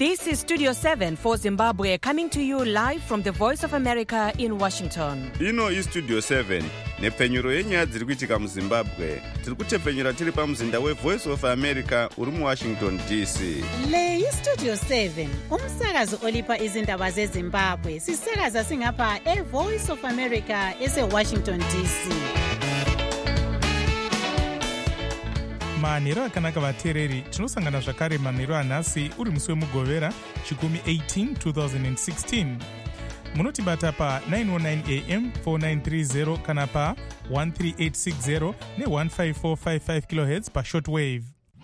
This is Studio 7 for Zimbabwe, coming to you live from the Voice of America in Washington. Ino is Studio 7, nepfenyuro yenyaya dziri kuitika muZimbabwe. Tiri kutepfenyura tiri pamuzinda weVoice of America uri muWashington DC. Le iStudio 7, umsakazo olipa izindaba zeZimbabwe. Sisakaza singapha eVoice of America eseWashington DC. manhero akanaka vateereri, tinosangana zvakare manhero anhasi uri musi wemugovera chikumi 18 2016. munotibata pa 919 am 4930 kana pa 13860 ne15455 kHz pa shortwave.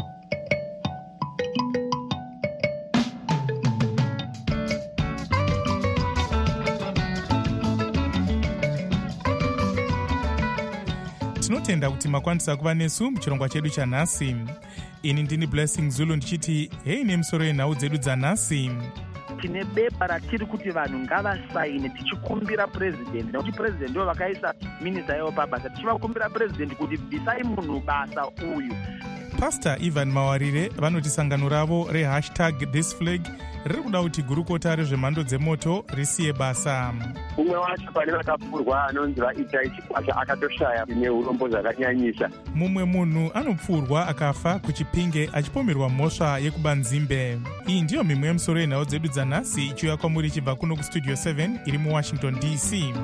tinotenda kuti makwanisa kuva nesu muchirongwa chedu chanhasi. Ini ndini Blessing Zulu ndichiti hei nemusoro yenhau dzedu dzanhasi. Tine bepa ratiri kuti vanhu ngavasaine tichikumbira president, nekuti president ndo vakaisa minista yavo pabasa. Tichivakumbira president kuti bvisai munhu basa uyu. Pastor Ivan Mawarire vanoti sangano ravo #thisflag riri kuda kuti gurukota rezvemhando dzemoto risiye basa. Umwe wacho pane vakapfurwa anonzi vaita chikwasha akatoshaya neurombo zvakanyanyisa. Mumwe munhu anopfurwa akafa kuChipinge achipomerwa mhosva yekubanzimbe. Iyi ndiyo mimwe yemusoro yenhau dzedu dzanhasi ichiuya kwamuri ichibva kuno kuStudio 7 iri muWashington DC.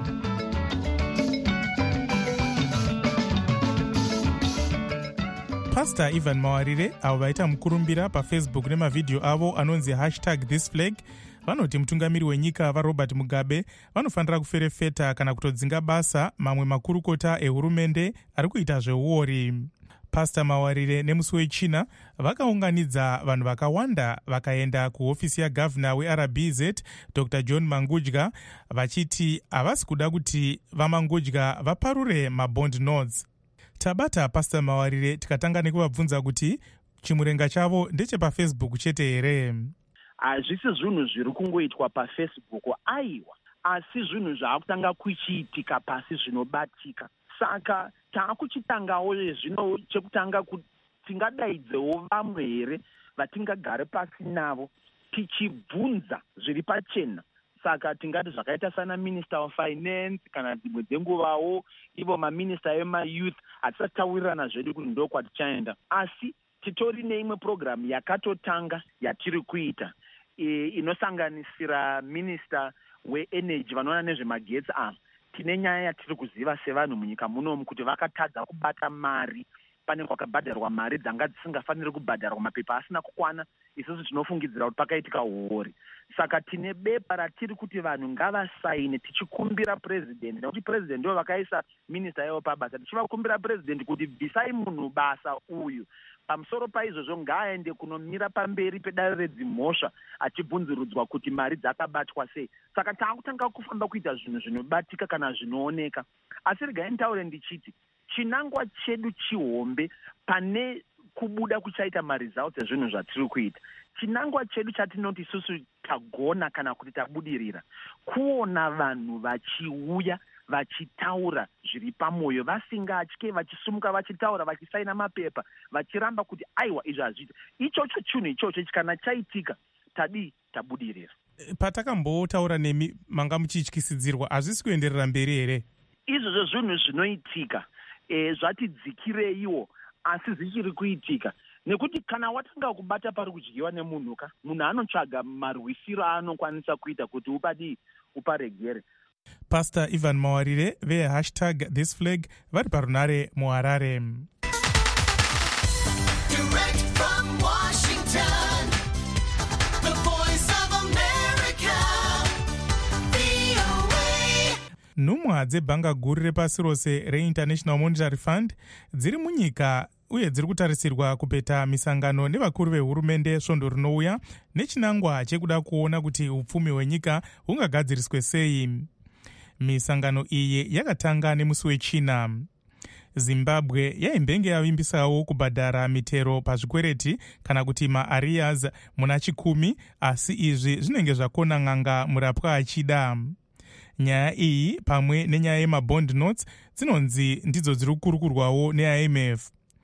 Pastor Ivan Mawarire avo vaita mukurumbira paFacebook nemavhidhiyo avo anonzi #thisflag vanoti mutungamiri wenyika vaRobert Mugabe vanofanira kuferefeta kana kutodzinga basa mamwe makurukota ehurumende ari kuita zveuori. Pastor Mawarire nemusi wechina vakaunganidza vanhu vakawanda vakaenda kuhofisi yagavhuna weRBZ Dr. John Mangudya vachiti havasi kuda kuti vaMangudya vaparure mabond notes. Tabata Pastor Mawarire tikatanga nekuvabvunza kuti chimurenga chavo ndechepafacebook chete here. Hazvisi zvinhu zviri kungoitwa paFacebook aiwa, asi zvinhu zvaakutanga kuchiitika pasi zvinobatika. Saka taakuchitangawo zvino chekutanga kuti tingadaidzewo vamwe here vatingagare pasi navo tichibvunza zviri pachena. Saka tingati zvakaita sana Minister of Finance kana dzimwe dzenguvawo ivo maminista emayouth hatisataurirana zvedu kuti ndo kwatichaenda. Asi titori neimwe program yakatotanga yatiri kuita inosanganisira Minister weEnergy vanoona nezvemagetsi ava. Tine nyaya yatiri kuziva sevanhu munyika munomu kuti vakatadza kubata mari. Pane kwakabhadharwa mari dzanga dzisingafaniri kubhadharwa, mapepa asina kukwana. Isusu tinofungidzira kuti pakaitika uori. Saka tine bepa ratiri kuti vanhu ngavasaine tichikumbira president, nekuti president ndo vakaisa minista yavo pabasa. Tichivakumbira president kuti bvisai munhu basa uyu. Pamusoro paizvozvo ngaaende kunomira pamberi pedare redzimhosva achibvunzurudzwa kuti mari dzakabatwa sei. Saka taakutanga kufamba kuita zvinhu zvinobatika kana zvinooneka. Asi regai ntaure ndichiti chinangwa chedu chihombe pane kubuda kuchaita maresults ezvinhu zvatiri kuita. Chinangwa chedu chatinoti isusu tagona kana kuti tabudirira kuona vanhu vachiuya vachitaura zviri pamwoyo vasingatye, vachisumuka vachitaura, vachisaina mapepa, vachiramba kuti aiwa izvo hazviita. Ichocho chinhu ichocho kana chaitika tabudirira. Patakambotaura nemi manga muchityisidzirwa, hazvisi kuenderera mberi here? Izvozvo zvinhu zvinoitika zvatidzikireiwo asi zvichiri kuitika. Nekuti kana watanga kubata pari kudyiwa nemunhu munhu anotsvaga marwisiro aanokwanisa kuita kuti uparegere. Pastor Ivan Mawarire ve#thisflag vari parunare muHarare. Direct from Washington, the Voice of America, VOA. Nhumwa dzebhanga guru repasi rose reInternational Monetary Fund dziri munyika uye dziri kutarisirwa kupeta misangano nevakuru vehurumende svondo rinouya nechinangwa chekuda kuona kuti upfumi hwenyika hungagadziriswe sei. Misangano iyi yakatanga nemusi wechina. Zimbabwe yaimbenge yavimbisawo kubhadhara mitero pazvikwereti kana kuti maarrears muna chikumi, asi izvi zvinenge zvakona n'anga murapwa achida. Nyaya iyi pamwe nenyaya yemabond notes dzinonzi ndidzo dziri kukurukurwawo neIMF.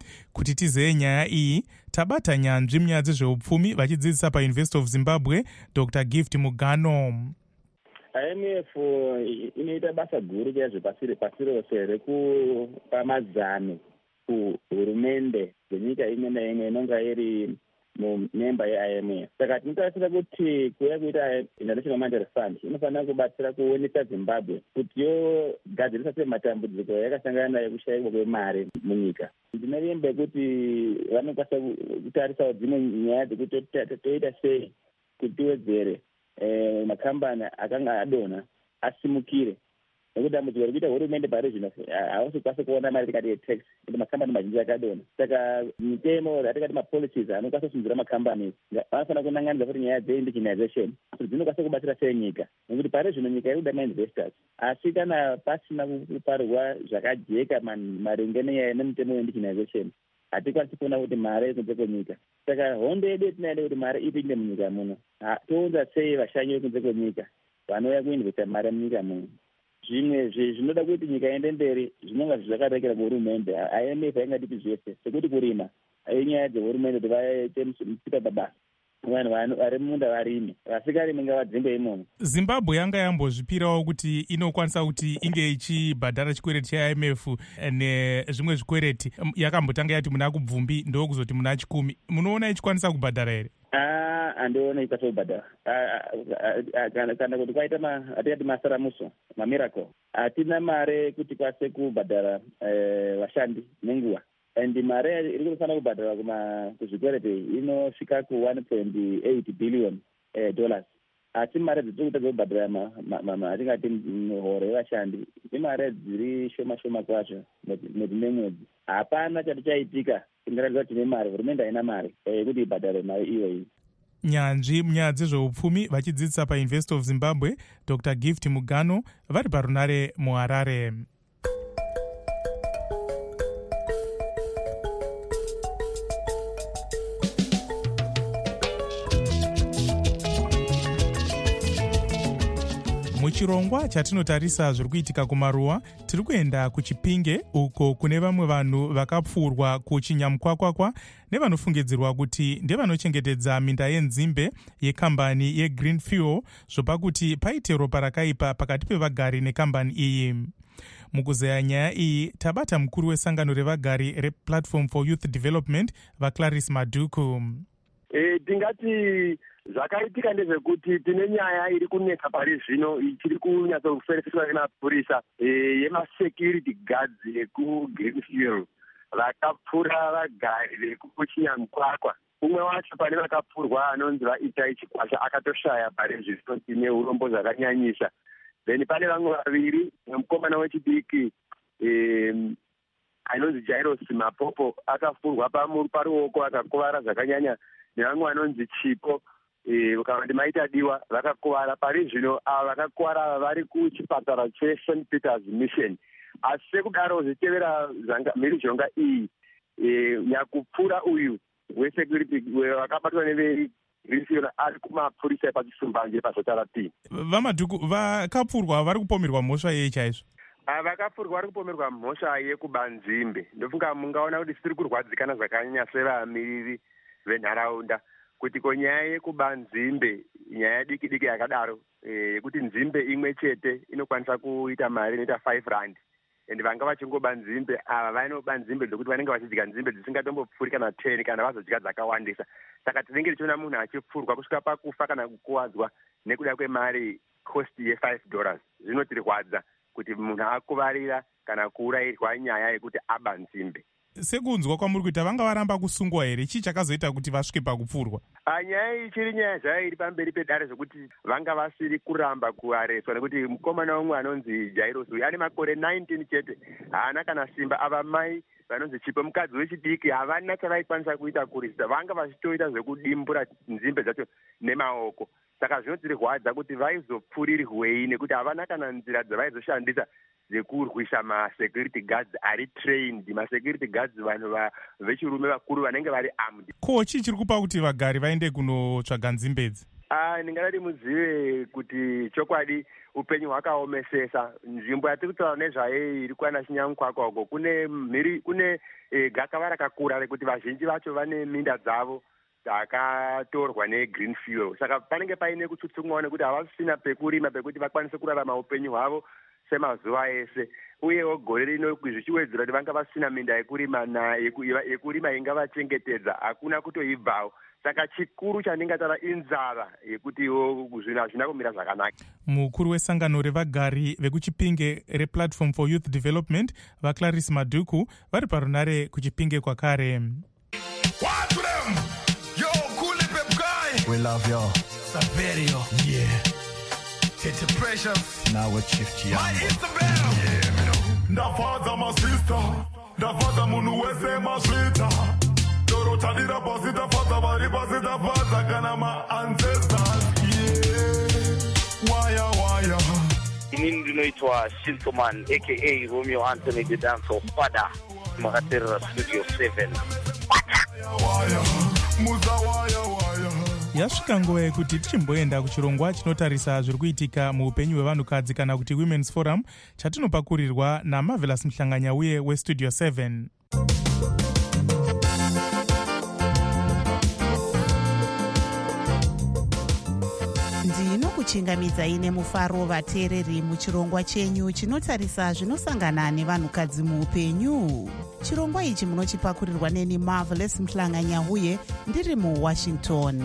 Kuti tizeye nyaya iyi, tabata nyanzvi munyaya dzezveupfumi vachidzidzisa paUniversity of Zimbabwe, Dr. Gift Mugano. IMF inoita basa guru chaizvo pasi rose rekupa mazano kuhurumende dzenyika imwe naimwe inonga iri mumemba yeIMF. Saka tinotarisira kuti kuuya kuita International Monetary Fund inofanira kubatsira kuonesa Zimbabwe kuti yogadzirisa sei matambudziko yakasangana nayo kushaikwa kwemari munyika. Ndinovimba kuti vanokwanisa kutarisawo dzimwe nyaya dzekuti toita sei kuti tiwedzere makambani akanga adonha asimukire. Nekuti dambudziko rekuita hurumende pari zvino hausokwanisa kuona mari tikati yetax kuti makambani mazhinji akadonha. Saka mitemo yatikati mapolicies anokwanisa kusimudzira makambani vanofanira kunanganidza kuti nyaya dzeindigenization dzinokwanisa kubatsira sei nyika. Nekuti pari zvino nyika irikuda mainvestors, asi kana pasina kuparwa zvakajeka maringe nenyaya nemitemo yeindigenization hatikwanisi kuona kuti mari ikunze kwenyika. Saka hondo yedu yetinaida kuti mari ipinde munyika muno, tounza sei vashanyi vekunze kwenyika vanouya kuinvesta mari munyika muno. Zvimwe zvinoda kuti nyika iende mberi zvinonga zvakarekera kuhurumende. IMF haingatipi zvese sekuti kurima inyaya dzehurumende kuti vaite musika babasa, vanhu vari munda varime, vasikarimi ngavadzimbe imomo. Zimbabwe yanga yambozvipirawo kuti inokwanisa kuti inge ichibhadhara chikwereti chaIMF nezvimwe zvikwereti. Yakambotanga yati muna kubvumbi ndokuzoti muna chikumi. Munoona ichikwanisa kubhadhara here? Handiona ikwanisa kubhadhara. Kana kuti kwaita atikati masaramuso, mamiracle, hatina mare kuti kwase kubhadhara vashandi nenguva. And mare iri kufanira kubhadhara kuzvikwereti inosvika ku$1.8 billion. Asi mare dziri kutadza kubhadhara atingati mihoro yevashandi imare dziri shoma kwazvo mwedzi nemwedzi. Hapana chati chaitika ingaratidza kuti tine mari, hurumende haina mari yekuti ibhadhare mari iyoyi. Nyanzvi munyaya dzezveupfumi vachidzidzisa paUniversity of Zimbabwe, Dr. Gift Mugano, vari parunare muHarare. Muchirongwa chatinotarisa zviri kuitika kumaruwa, tiri kuenda kuChipinge uko kune vamwe vanhu vakapfurwa kuChinyamkwakwakwa nevanofungidzirwa kuti ndevanochengetedza minda yenzimbe yekambani yeGreen Fuel, zvopa kuti paite ropa rakaipa pakati pevagari nekambani iyi. Mukuzeya nyaya iyi, tabata mukuru wesangano revagari rePlatform for Youth Development, vaClarice Maduku. Tingati zvakaitika ndezvekuti tine nyaya iri kunetsa pari zvino ichiri kunyatsokuferefiswa nemapurisa yemasecurity guards yekuGreen Fuel vakapfura vagari vekuChinyamkwakwa. Umwe wacho pane vakapfurwa anonzi vaItai Chikwasha akatoshaya pari zvino tine urombo zvakanyanyisa. Then pane vamwe vaviri, mukomana wechidiki anonzi Jairus Mapopo akapfurwa paruoko akakuvara zvakanyanya, nevamwe vanonzi Chipo ukava ndimaita diwa vakakuvara. Pari zvino ava vakakuvara vari kuchipatara cheSt Peters Mission. Asi sekudaro zvichitevera mhirizhonga iyi, nyakupfura uyu wesecurity wakabatwa neveGreen Fuel ari kumapurisa epachisumbanje paZotarati. Vamaduku, vakapfurwa vari kupomerwa mhosva yei chaizvo? Vakapfurwa vari kupomerwa mhosva yekubanzimbe. Ndofunga mungaona kuti tiri kurwadzikana zvakanyanya sevamiriri venharaunda kuti konyaya yekubanzimbe, nyaya diki yakadaro yekuti nzimbe imwe chete inokwanisa kuita mari inoita R5, and vanga vachingoba nzimbe ava vanoba nzimbe dzekuti vanenge vachidya nzimbe dzisingatombopfuri kana 10 kana vazodya dzakawandisa. Saka tinenge tichiona munhu achipfurwa kusvika pakufa kana kukuwadzwa nekuda kwemari cost ye$5. Zvinotirwadza kuti munhu akuvarira kana kuurayirwa nyaya yekuti aba nzimbe. Sekunzwa kwamuri kuita vanga varamba kusungwa here? Chii chakazoita kuti vasvike pakupfurwa? Nyaya iyi chiri nyaya zvayo iri pamberi pedare zvokuti vanga vasiri kuramba kuareswa, nekuti mukomana umwe anonzi Jairus uyu ane makore 19 chete, haana kana simba. Ava mai vanonzi Chipo mukadzi wechidiki havana chavaikwanisa kuita kurisa, vanga vachitoita zvekudimbura nzimbe dzacho nemaoko. Saka zvinotirwadza kuti vaizopfurirwei nekuti havana kana nzira dzavaizoshandisa dzekurwisa masecurity guards ari trained, masecurity guards vanhu vechirume vakuru vanenge vari armed. Ko chii chiri kupa kuti vagari vaende kunotsvaga nzimbedzi? ndingadati muzive kuti chokwadi upenyu hwakaomesesa. Nzvimbo yatiri kutaura nezvayo iri kwana Chinyamukwakwa uko kune gakava rakakura rekuti vazhinji vacho vane minda dzavo dzakatorwa negreen fuel. Saka panenge paine kutsutsumwa nekuti havasina pekurima pekuti vakwanise kurarama upenyu hwavo semazuva ese. Uyewo gore rino zvichiwedzera kuti vanga vasina minda yekurima ingavachengetedza hakuna kutoibvawo. Saka chikuru chandingataura inzara yekuti zvinhu hazvina kumira zvakanaka. Mukuru wesangano revagari vekuchipinge replatform for youth development vaClarice Maduku vari parunare kuchipinge kwakare. We love you. Saverio. Yeah. Tete Precious. Now we're Chief Chiambo. My Isabel. Yeah, me know. Ndafaza my sister. Ndafaza munu wese maswita. Doro tadira posita faza bari posita faza kana my ancestors. Yeah. Waya. Inini ndinoitwa Shintoman aka Romeo Anthony the Dancer Father. Makatera Studio 7. Waya. Muza waya. Yasvika nguva yekuti tichimboenda kuchirongwa chinotarisa zviri kuitika muupenyu hwevanhukadzi kana kuti Women's Forum chatinopakurirwa naMarvelous Mhlanganyauye weStudio 7. ndinokuchingamidzai nemufaro vateereri muchirongwa chenyu chinotarisa zvinosangana nevanhukadzi muupenyu. Chirongwa ichi munochipakurirwa neni Marvelous Mhlanganyauye ndiri muWashington.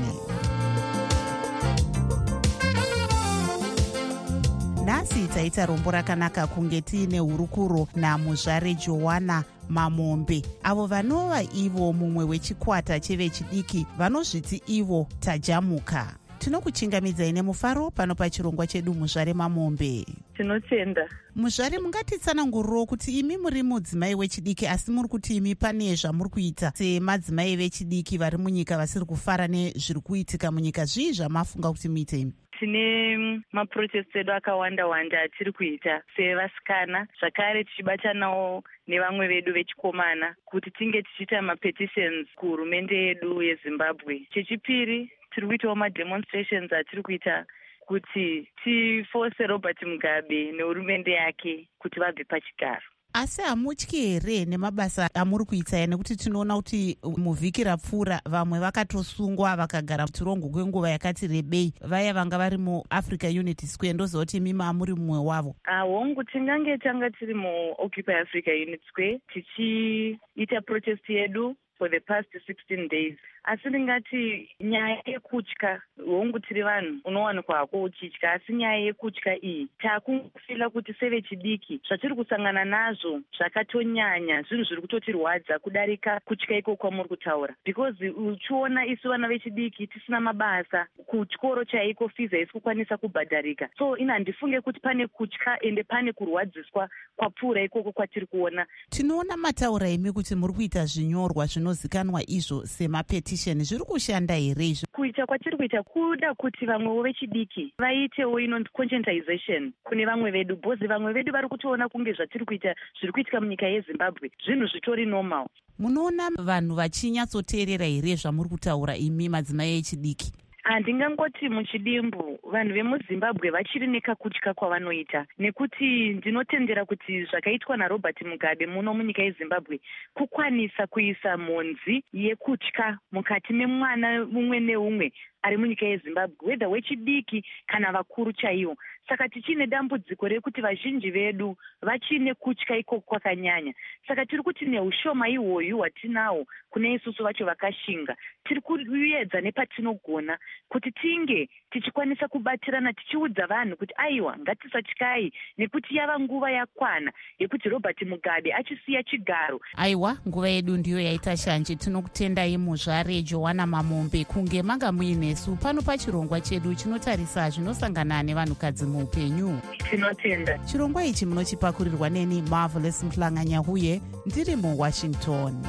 Nhasi taita rombo rakanaka kunge tiine hurukuro namuzvare Joanna Mamombe, avo vanova ivo mumwe wechikwata chevechidiki vanozviti ivo tajamuka. Tinokuchingamidzai nemufaro pano pachirongwa chedu muzvare Mamombe. Tinotenda. Muzvare mungatitsananguriro kuti imi muri mudzimai wechidiki asi muri kuti imi pane zvamuri kuita semadzimai vechidiki vari munyika vasiri kufara nezviri kuitika munyika. Zvii zvamafunga kuti muite imi? Tine maprotest edu akawanda atiri kuita sevasikana, zvakare tichibatanawo nevamwe vedu vechikomana kuti tinge tichiita mapetitions kuhurumende yedu yeZimbabwe. Chechipiri tiri kuitawo mademonstrations atiri kuita kuti tifose Robert Mugabe nehurumende yake kuti vabve pachigaro. Asi hamutyi here nemabasa amuri kuita nekuti tinoona kuti muvhiki rapfuura vamwe vakatosungwa vakagara mutorongo kwenguva yakati rebei, vaya vanga vari muAfrica Unity Square. Ndoziva kuti mimi amuri mumwe wavo. Hongu tingange tanga tiri muOccupy Africa Unity Square tichiita protest yedu for the past 16 days. Asi ndingati nyaya yekutya, hongu tiri vanhu unowanikwa hako uchitya, asi nyaya yekutya iyi takufila kuti sevechidiki zvatiri kusangana nazvo zvakatonyanya, zvinhu zviri kutotirwadza kudarika kutya iko kwamuri kutaura. Because uchiona isu vana vechidiki tisina mabasa, kuchikoro chaiko fees haisi kukwanisa kubhadharika. So handifunge kuti pane kutya ende pane kurwadziswa kwapfuura ikoko kwatiri kuona. Tinoona mataura imi kuti muri kuita zvinyorwa zvinozikanwa izvo semapetition. Zviri kushanda here izvo? Kuita kwatiri kuita kuda kuti vamwewo vechidiki vaitewo inonzi conscientization kune vamwe vedu, bhozi vamwe vedu vari kutoona kunge zvatiri kuita zviri kuitika munyika yeZimbabwe zvinhu zvitori normal. Munoona vanhu vachinyatsoteerera here zvamuri kutaura imi madzimai echidiki? Handingangoti muchidimbu vanhu vemuZimbabwe vachiri nekakutya kwavanoita, nekuti ndinotendera kuti zvakaitwa naRobert Mugabe muno munyika yeZimbabwe kukwanisa kuisa mhonzi yekutya mukati memwana umwe neumwe ari munyika yeZimbabwe, whether wechidiki kana vakuru chaivo. Saka tichine dambudziko rekuti vazhinji vedu vachine kutya ikoko kwakanyanya. Saka tiri kuti neushoma ihwoyu hwatinawo kune isusu vacho vakashinga, tiri kuedza nepatinogona kuti tinge tichikwanisa kubatirana tichiudza vanhu kuti aiwa ngatisatyai, nekuti yava nguva yakwana yekuti Robert Mugabe achisiya chigaro. Aiwa, nguva yedu ndiyo yaita shanje. Tinokutendai muzvare Joanna Mamombe kunge manga muinesu pano pachirongwa chedu chinotarisa zvinosangana nevanhukadzi muupenyu. Tinotenda. Chirongwa ichi munochipakurirwa neni Marvelous Mhlanganyauye ndiri muWashington.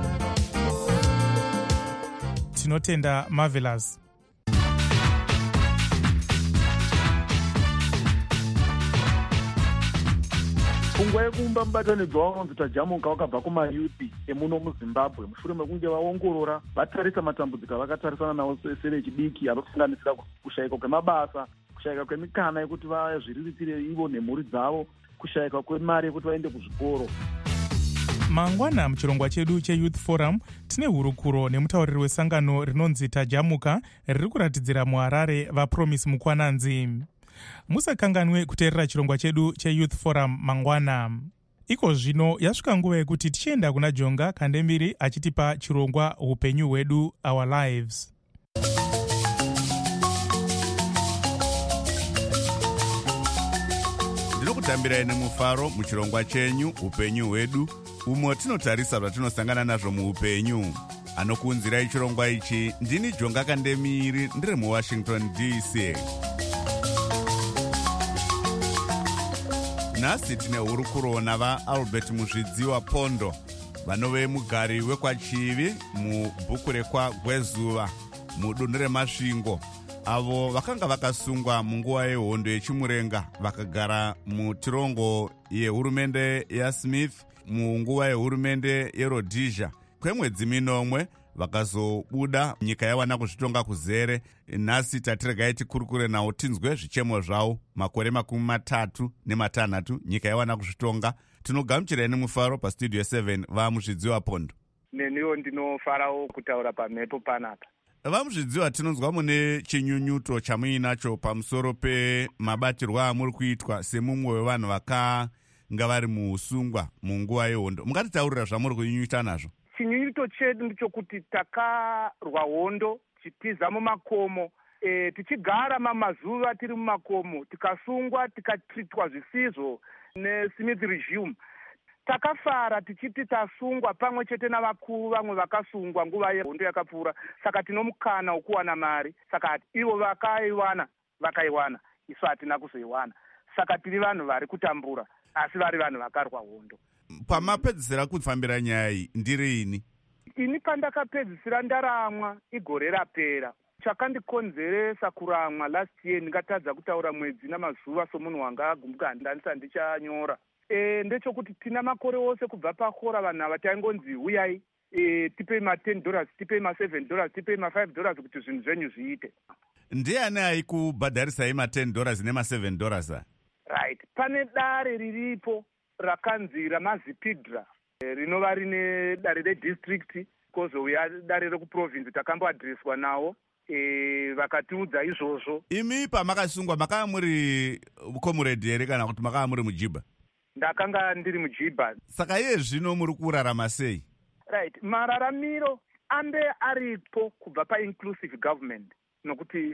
Tinotenda Marvelous. pfungwa yekuumba mubatanidzwa unonzi tajamuka wakabva kumayuthi emuno muzimbabwe mushure mekunge vaongorora vatarisa matambudziko avakatarisana nawo sevechidiki anosanganisira kushayika kwemabasa, kushayika kwemikana yekuti vazviriritire ivo nemhuri dzavo, kushayika kwemari yekuti vaende kuzvikoro. mangwana muchirongwa chedu cheyouth forum tine hurukuro nemutauriri wesangano rinonzi tajamuka riri kuratidzira muharare vapromise mukwananzi. Musakanganwe kuteerera chirongwa chedu cheyouth forum mangwana. Iko zvino yasvika nguva yekuti tichienda kuna Jonga Kandemiri achitipa chirongwa upenyu hwedu, our lives. Ndinokutambirai nemufaro muchirongwa chenyu upenyu hwedu, umo tinotarisa zvatinosangana nazvo muupenyu. Anokuunzirai chirongwa ichi ndini Jonga Kandemiri, ndiri muWashington DC. Nhasi tine hurukuro navaAlbert Muzvidziwa Pondo, vanove mugari wekwaChivi mubhuku rekwagwezuva mudunhu remasvingo, avo vakanga vakasungwa munguva yehondo yechimurenga vakagara mutirongo yehurumende yaSmith munguva yehurumende yeRhodesia kwemwedzi minomwe, vakazobuda nyika yawana kuzvitonga kuzere. Nhasi tatiregai tikurukure nawo tinzwe zvichemo zvavo. Makore 36 nyika yawana kuzvitonga. Tinogamuchirai nemufaro pastudio 7 vaMuzvidziwa Pondo. Neniwo ndinofarawo kutaura pamhepo panapa. VaMuzvidziwa, tinonzwa mune chinyunyuto chamuinacho pamusoro pemabatirwo amuri kuitwa semumwe wevanhu vakanga vari muusungwa munguva yehondo. Mungatitaurira zvamuri kunyunyuta nazvo? Chinyunyuto chedu ndichokuti takarwa hondo tichiza mumakomo, tichigara mamazuva tiri mumakomo, tikasungwa tikatritwa zvisizvo neSmith regime. Takafara tichiti tasungwa pamwe chete navakuru vamwe vakasungwa nguva yehondo yakapfuura, saka tinomukana wokuwana mari. Saka ivo vakaiwana, isu hatina kuzoiwana. Saka tiri vanhu vari kutambura, asi vari vanhu vakarwa hondo. Pamapedzisira kufambira nyaya iyi ndirini? Ini pandakapedzisira ndaramwa igore rapera. Chakandikonzeresa kuramwa last year, ndingatadza kutaura mwedzi namazuva somunhu wanga agumbuka handisa ndichanyora. Ndechokuti tina makore ose kubva pahora vanhu ava taingonzi uyai tipei $10, tipei $7, tipei $5 kuti zvinhu zvenyu zviite. Ndiani aikubhadharisai $10 nema$7? Right. Pane dare riripo rakanzi ramazipidra, rinova rine dare redistrict kozouya dare rekuprovince takamboadhiriswa nawo. Vakatiudza izvozvo. Imi pamakasungwa makanga muri comrade here kana kuti makanga muri mujiba? Ndakanga ndiri mujiba. Saka iye zvino muri kurarama sei? Right. Mararamiro ambe aripo kubva pa-inclusive government, nokuti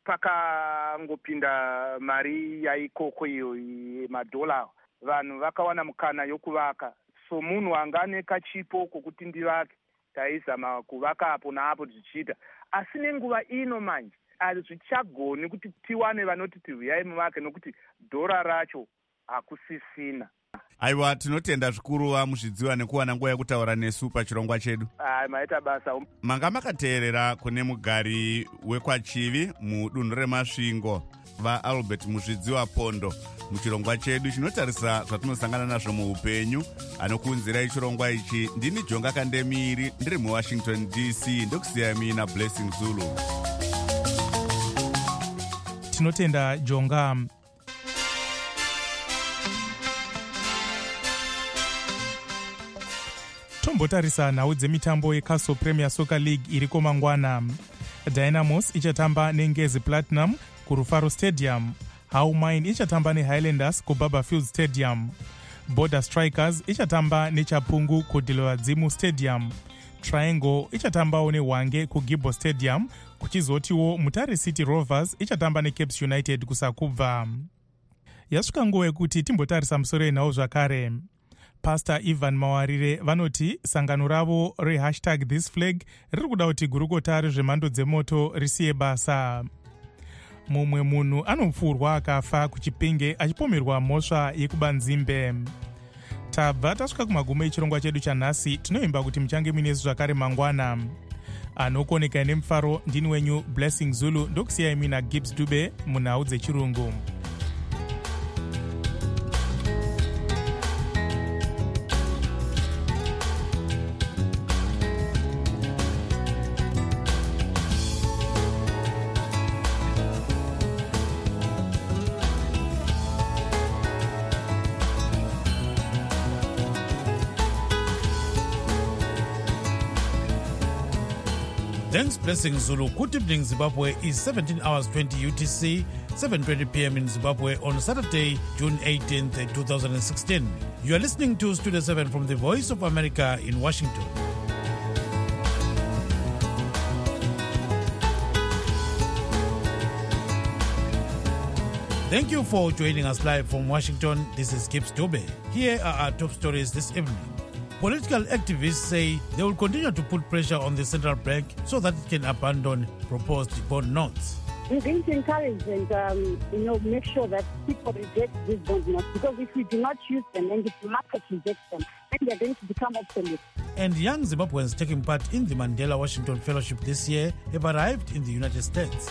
pakangopinda mari yaikoko iyo yemadhola, vanhu vakawana mukana yokuvaka. So munhu anga ane kachipo kokuti ndivake, taizama kuvaka apo naapo tichiita. Asi nenguva ino manje hazvichagoni kuti tiwane vanoti tiuyai muvake, nokuti dhora racho hakusisina. Aiwa, tinotenda zvikuru vaMuzvidziwa nekuwana nguva yekutaura nesu pachirongwa chedu. Maita basa. Manga makateerera kune mugari wekwaChivi mudunhu remasvingo vaAlbert Muzvidziwa Pondo muchirongwa chedu chinotarisa zvatinosangana nazvo muupenyu. Anokuunzirai chirongwa ichi ndini Jonga Kandemiri, ndiri muWashington DC. Ndokusiyai mina Blessing Zulu. Tinotenda Jonga. Tombotarisa nhau dzemitambo yeCastle Premier Soccer League iriko mangwana. Dynamos ichatamba neNgezi Platinum kuRufaro Stadium. How Mine ichatamba neHighlanders kuBaba Field Stadium. Border Strikers ichatamba neChapungu kuDiloadzimu Stadium. Triangle ichatambawo neHwange kuGibbo Stadium, kuchizotiwo Mutare City Rovers ichatamba neCapes United kuSakubva. Yasvika nguva yekuti timbotarisa musoro yenhau zvakare. Pastor Ivan Mawarire vanoti sangano ravo #ThisFlag riri kuda kuti gurukota rezvemhando dzemoto risiye basa. Mumwe munhu anopfurwa akafa kuChipinge achipomerwa mhosva yekubanzimbe. Tabva tasvika kumagumo echirongwa chedu chanhasi. Tinoimba kuti muchange muinesu zvakare mangwana. Anokoneka nemufaro ndini wenyu Blessing Zulu, ndokusiyai mina Gibbs Dube munhau dzechirungu. Thanks, Blessing Zulu. Good evening, Zimbabwe is 17 hours 20 UTC, 7:20 p.m. in Zimbabwe on Saturday, June 18th, 2016. You are listening to Studio 7 from the Voice of America in Washington. Thank you for joining us live from Washington. This is Gibbs Dube. Here are our top stories this evening. Political activists say they will continue to put pressure on the central bank so that it can abandon proposed bond notes. We're going to encourage and make sure that people reject these bond notes, because if we do not use them and if the market rejects them, then they are going to become obsolete. And young Zimbabweans taking part in the Mandela Washington Fellowship this year have arrived in the United States.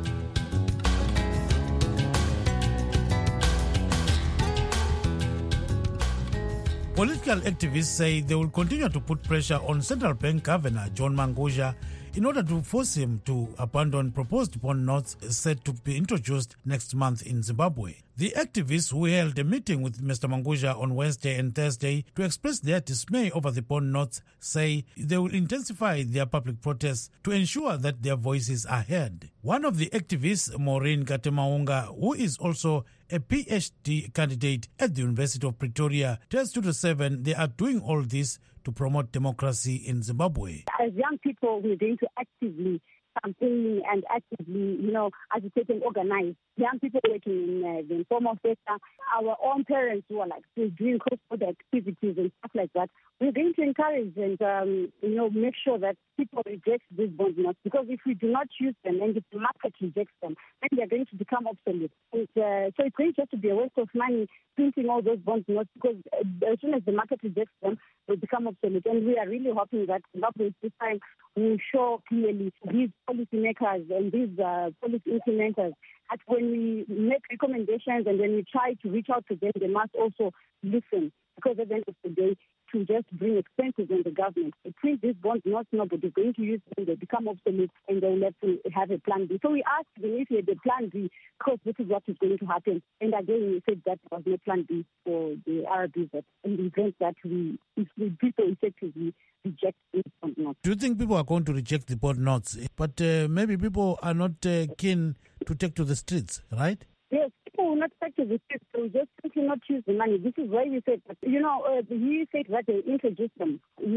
Political activists say they will continue to put pressure on Central Bank Governor John Mangudya in order to force him to abandon proposed bond notes set to be introduced next month in Zimbabwe. The activists, who held a meeting with Mr. Mangudya on Wednesday and Thursday to express their dismay over the bond notes, say they will intensify their public protests to ensure that their voices are heard. One of the activists, Maureen Katemaunga, who is also a PhD candidate at the University of Pretoria, tells Studio 7 they are doing all this to promote democracy in Zimbabwe. As young people, we're going to actively campaign and actively, agitate and organize. Young people working in the informal sector, our own parents who are doing cross-border activities and stuff like that. We're going to encourage and, make sure that people reject these bond notes, because if we do not use them and if the market rejects them, then they're going to become obsolete. And, so it's going just to be a waste of money printing all those bond notes, because as soon as the market rejects them, they become obsolete. And we are really hoping that Zimbabwe this time will show clearly these policymakers and these policy implementers that when we make recommendations and when we try to reach out to them, they must also listen, because at the end of the day, to just bring expenses on the government. To print these bonds, nobody's going to use them, they become obsolete, and they will have to have a plan B. So we asked them if they had a plan B, because this is what is going to happen. And again, we said that there was no plan B for the RBZ, in the event that if people effectively reject these bond notes. Do you think people are going to reject the bond notes? But maybe people are not keen to take to the streets, right? Yes, people will not take to the streets, so just simply not use the money. This is why we said that, he said that they introduce them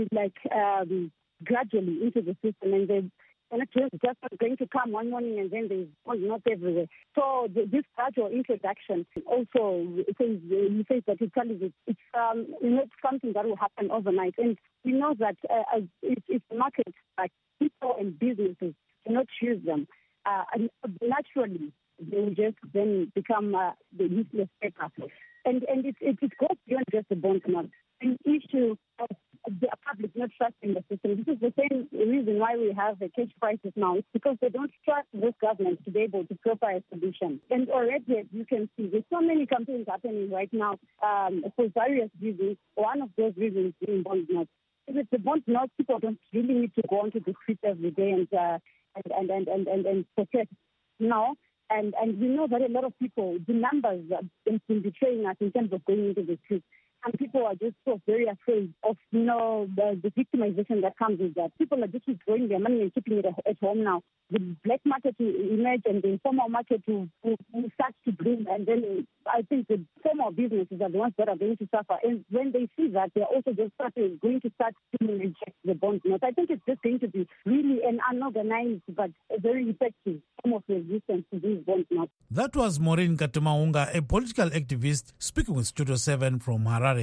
gradually into the system, and they're not just going to come one morning and then there's not everywhere. So this gradual introduction also says, he says that it's not something that will happen overnight. And we know that if markets like people and businesses do not use them, naturally they will just then become the useless paper. And it goes beyond just the bond note. An issue of the public not trusting the system. This is the same reason why we have a cash crisis now. It's because they don't trust this government to be able to provide a solution. And already, as you can see, there's so many campaigns happening right now for various reasons. One of those reasons being bond notes. If it's the bond notes, people don't really need to go onto the streets every day and protest. No. And we know that a lot of people, the numbers have been betraying us in terms of going into the streets. And people are just so very afraid of, the victimization that comes with that. People are just withdrawing their money and keeping it at home now. The black market will emerge and the informal market will start to bloom. And then I think the formal businesses are the ones that are going to suffer. And when they see that, they're also just going to start to reject the bond note. I think it's just going to be really an unorganized but a very effective form of resistance to these bond notes. That was Maureen Katemaunga, a political activist, speaking with Studio 7 from Harare.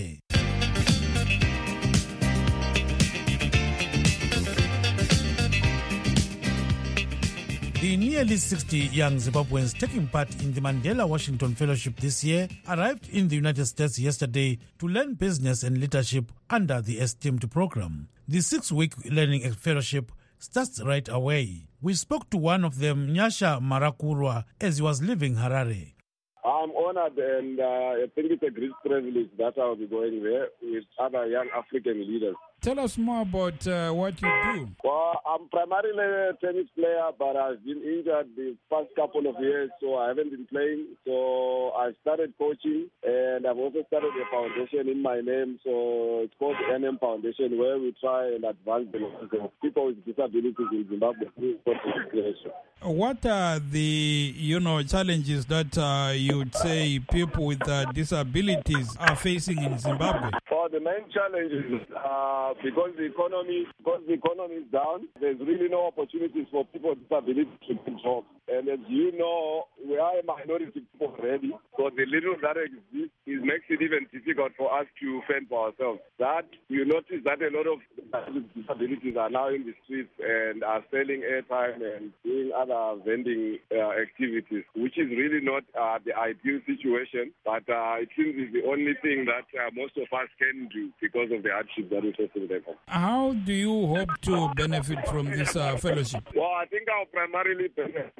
The nearly 60 young Zimbabweans taking part in the Mandela Washington Fellowship this year arrived in the United States yesterday to learn business and leadership under the esteemed program. The 6-week learning fellowship starts right away. We spoke to one of them, Nyasha Marakurwa, as he was leaving Harare. I'm honored, and I think it's a great privilege that I'll be going there with other young African leaders Tell us more about what you do. Well, I'm primarily a tennis player, but I've been injured the past couple of years, so I haven't been playing. So I started coaching, and I've also started a foundation in my name. So it's called the NM Foundation, where we try and advance the lives of people with disabilities in Zimbabwe. What are the challenges that you'd say people with disabilities are facing in Zimbabwe? Well, the main challenge is because the economy is down, there's really no opportunities for people with disabilities to get jobs. And as you know, we are a minority people already, so the little that exists makes it even difficult for us to fend for ourselves. That you notice that a lot of disabilities are now in the streets and are selling airtime and doing other vending activities, which is really not the ideal situation, but it seems it's the only thing that most of us can do because of the hardship that we face in them. How do you hope to benefit from this fellowship? Well, I think I'll primarily benefit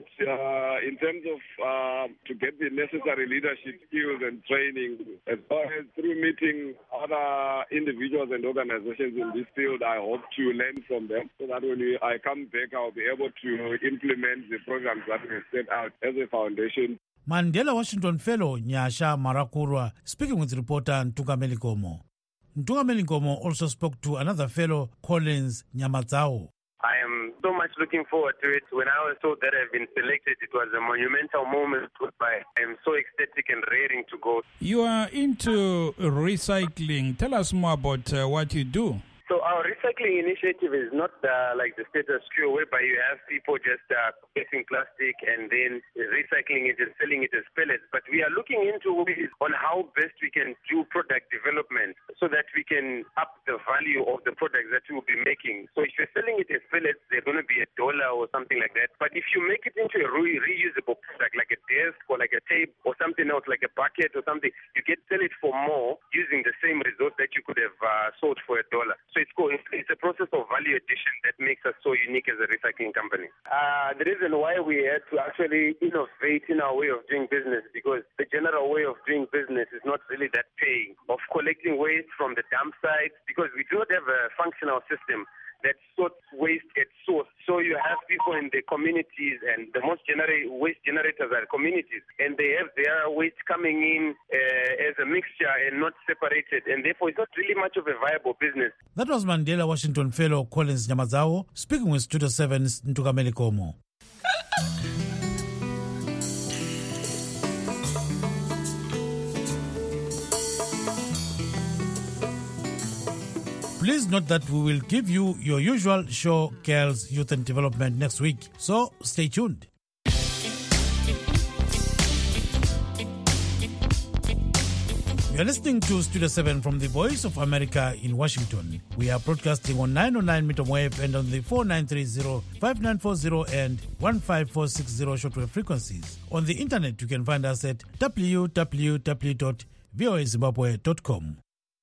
in terms of to get the necessary leadership skills and training, as well as through meeting other individuals and organizations in this field. I hope to learn from them so that when I come back, I'll be able to implement the programs that we set out as a foundation. Mandela Washington Fellow Nyasha Marakurwa speaking with reporter Ntungameli Gomo. Ntungameli Gomo also spoke to another fellow, Collins Nyamadzao. I am so much looking forward to it. When I was told that I've been selected, it was a monumental moment whereby I am so ecstatic and raring to go. You are into recycling. Tell us more about what you do. So our recycling initiative is not like the status quo whereby you have people just getting plastic and then recycling it and selling it as pellets. But we are looking into ways on how best we can do product development so that we can up the value of the products that we will be making. So if you're selling it as pellets, they're going to be $1 or something like that. But if you make it into a reusable product like a desk or like a tape or something else like a bucket or something, you can sell it for more using the same resource that you could have sold for $1. So it's a process of value addition that makes us so unique as a recycling company. The reason why we had to actually innovate in our way of doing business, because the general way of doing business is not really that paying, of collecting waste from the dump sites, because we do not have a functional system that sorts waste at source. So you have people in the communities, and the most waste generators are communities, and they have their waste coming in as a mixture and not separated, and therefore it's not really much of a viable business. That was Mandela Washington Fellow Collins Nyamadzao speaking with Studio 7's Ntungameli Gomo. Please note that we will give you your usual show, Girls, Youth and Development, next week. So stay tuned. You're listening to Studio 7 from the Voice of America in Washington. We are broadcasting on 909 meter wave and on the 4930, 5940 and 15460 shortwave frequencies. On the internet, you can find us at www.voazimbabwe.com.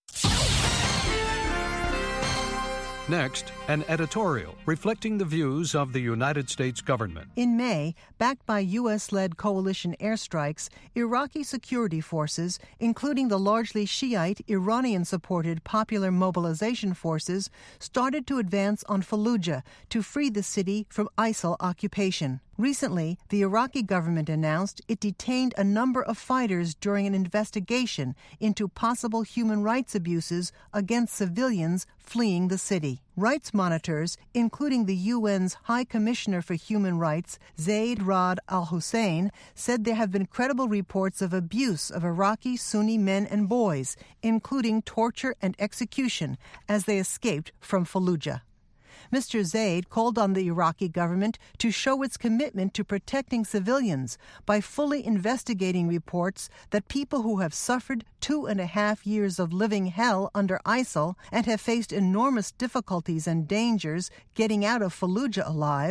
Next, an editorial reflecting the views of the United States government. In May, backed by U.S.-led coalition airstrikes, Iraqi security forces, including the largely Shiite, Iranian-supported Popular Mobilization Forces, started to advance on Fallujah to free the city from ISIL occupation. Recently, the Iraqi government announced it detained a number of fighters during an investigation into possible human rights abuses against civilians fleeing the city. Rights monitors, including the UN's High Commissioner for Human Rights, Zaid Ra'ad al-Hussein, said there have been credible reports of abuse of Iraqi Sunni men and boys, including torture and execution, as they escaped from Fallujah. Mr. Zaid called on the Iraqi government to show its commitment to protecting civilians by fully investigating reports that people who have suffered 2.5 years of living hell under ISIL and have faced enormous difficulties and dangers getting out of Fallujah alive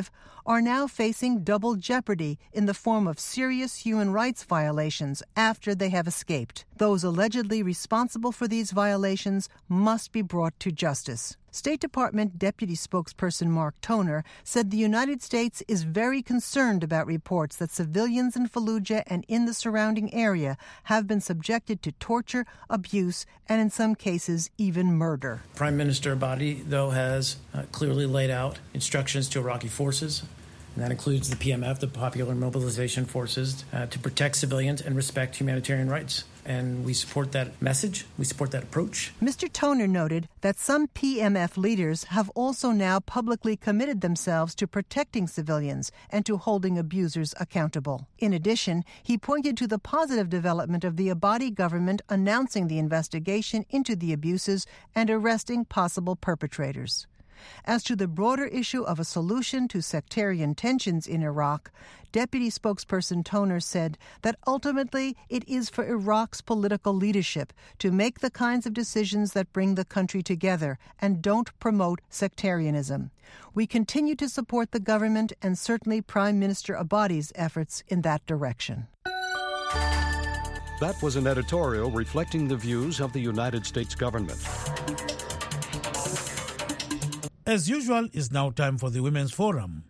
are now facing double jeopardy in the form of serious human rights violations after they have escaped. Those allegedly responsible for these violations must be brought to justice. State Department Deputy Spokesperson Mark Toner said the United States is very concerned about reports that civilians in Fallujah and in the surrounding area have been subjected to torture, abuse, and in some cases even murder. Prime Minister Abadi, though, has clearly laid out instructions to Iraqi forces, and that includes the PMF, the Popular Mobilization Forces, to protect civilians and respect humanitarian rights. And we support that message. We support that approach. Mr. Toner noted that some PMF leaders have also now publicly committed themselves to protecting civilians and to holding abusers accountable. In addition, he pointed to the positive development of the Abadi government announcing the investigation into the abuses and arresting possible perpetrators. As to the broader issue of a solution to sectarian tensions in Iraq, Deputy Spokesperson Toner said that ultimately it is for Iraq's political leadership to make the kinds of decisions that bring the country together and don't promote sectarianism. We continue to support the government and certainly Prime Minister Abadi's efforts in that direction. That was an editorial reflecting the views of the United States government. As usual, it's now time for the Women's Forum.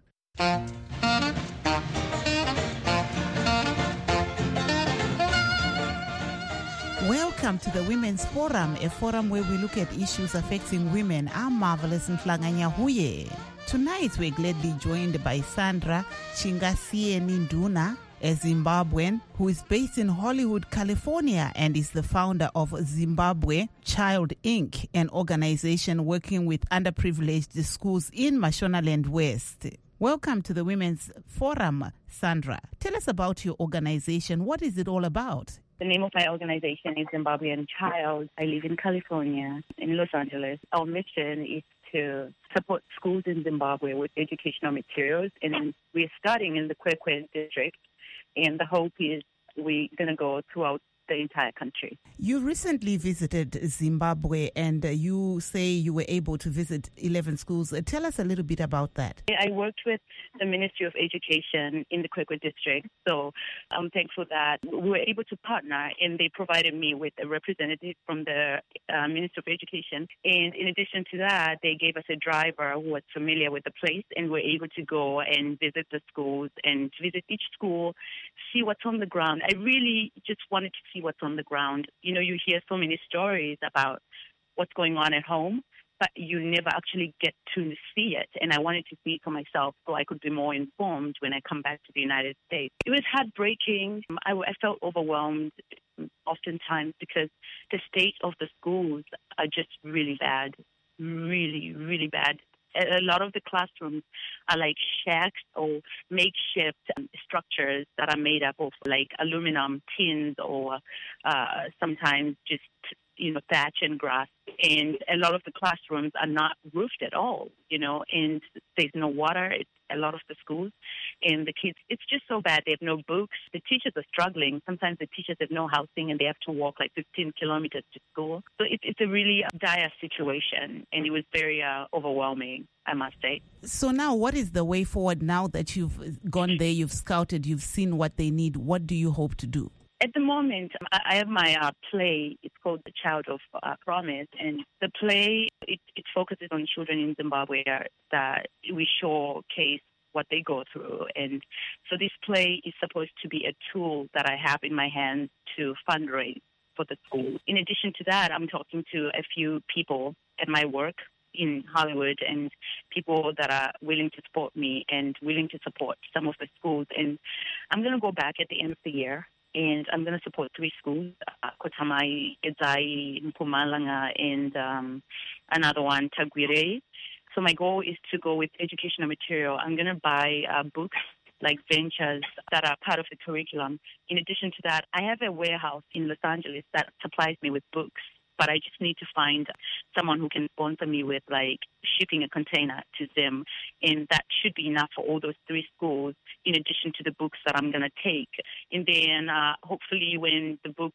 Welcome to the Women's Forum, a forum where we look at issues affecting women. I'm Marvelous Mhlanganya Huye. Tonight we're gladly joined by Sandra Chingasieni Nduna, a Zimbabwean who is based in Hollywood, California, and is the founder of Zimbabwe Child Inc., an organization working with underprivileged schools in Mashonaland West. Welcome to the Women's Forum, Sandra. Tell us about your organization. What is it all about? The name of my organization is Zimbabwean Child. I live in California, in Los Angeles. Our mission is to support schools in Zimbabwe with educational materials, and we're starting in the Kwekwe district, and the hope is we're going to go throughout the entire country. You recently visited Zimbabwe, and you say you were able to visit 11 schools. Tell us a little bit about that. I worked with the Ministry of Education in the Kwekwe district, so I'm thankful that we were able to partner, and they provided me with a representative from the Ministry of Education. And in addition to that, they gave us a driver who was familiar with the place, and we're able to go and visit the schools and visit each school, see what's on the ground. I really just wanted to see what's on the ground. You know, you hear so many stories about what's going on at home, but you never actually get to see it. And I wanted to see it for myself so I could be more informed when I come back to the United States. It was heartbreaking. I felt overwhelmed oftentimes because the state of the schools are just really bad, really, really bad. A lot of the classrooms are like shacks or makeshift structures that are made up of like aluminum tins or sometimes just, you know, thatch and grass. And a lot of the classrooms are not roofed at all, you know, and there's no water at a lot of the schools. And the kids, it's just so bad. They have no books. The teachers are struggling. Sometimes the teachers have no housing and they have to walk like 15 kilometers to school. So it's a really dire situation, and it was very overwhelming, I must say. So now what is the way forward now that you've gone there, you've scouted, you've seen what they need? What do you hope to do? At the moment, I have my play. It's called The Child of Promise. And the play, it focuses on children in Zimbabwe that we showcase what they go through. And so this play is supposed to be a tool that I have in my hands to fundraise for the school. In addition to that, I'm talking to a few people at my work in Hollywood and people that are willing to support me and willing to support some of the schools. And I'm going to go back at the end of the year, and I'm going to support 3 schools, Kotamai, Edzai, Mpumalanga, and another one, Tagwire. So my goal is to go with educational material. I'm going to buy books like ventures that are part of the curriculum. In addition to that, I have a warehouse in Los Angeles that supplies me with books, but I just need to find someone who can sponsor me with like shipping a container to them. And that should be enough for all those 3 schools, in addition to the books that I'm going to take. And then hopefully when the books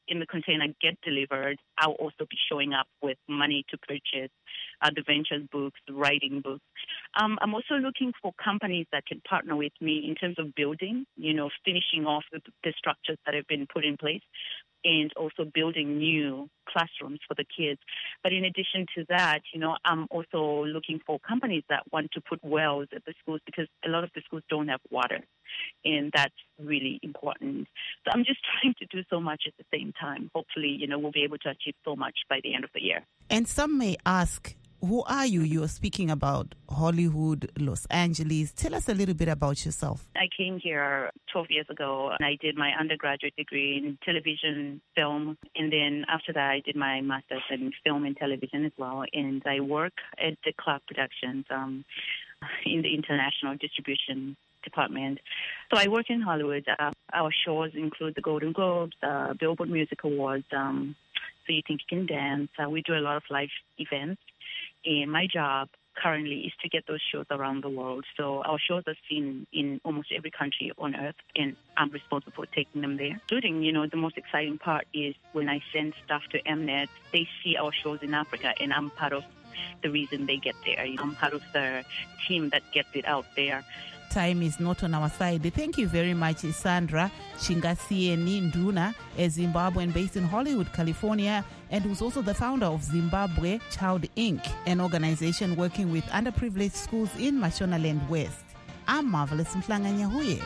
in the container get delivered, I'll also be showing up with money to purchase the ventures books, writing books. I'm also looking for companies that can partner with me in terms of building, finishing off the structures that have been put in place, and also building new classrooms for the kids. But in addition to that, I'm also looking for companies that want to put wells at the schools, because a lot of the schools don't have water, and that's really important. So I'm just trying to do so much at the same time. Hopefully, we'll be able to achieve so much by the end of the year. And some may ask, who are you? You're speaking about Hollywood, Los Angeles. Tell us a little bit about yourself. I came here 12 years ago, and I did my undergraduate degree in television, film, and then after that I did my master's in film and television as well, and I work at the Clark Productions in the international distribution department. So I work in Hollywood. Our shows include the Golden Globes, Billboard Music Awards, So You Think You Can Dance. We do a lot of live events. And my job currently is to get those shows around the world. So our shows are seen in almost every country on earth, and I'm responsible for taking them there. Including, the most exciting part is when I send stuff to Mnet, they see our shows in Africa, and I'm part of the reason they get there. I'm part of the team that gets it out there. Time is not on our side. Thank you very much, Sandra Chingasieni Nduna, a Zimbabwean based in Hollywood, California, and who's also the founder of Zimbabwe Child Inc., an organization working with underprivileged schools in Mashonaland West. I'm Marvelous Mhlanganyahuye.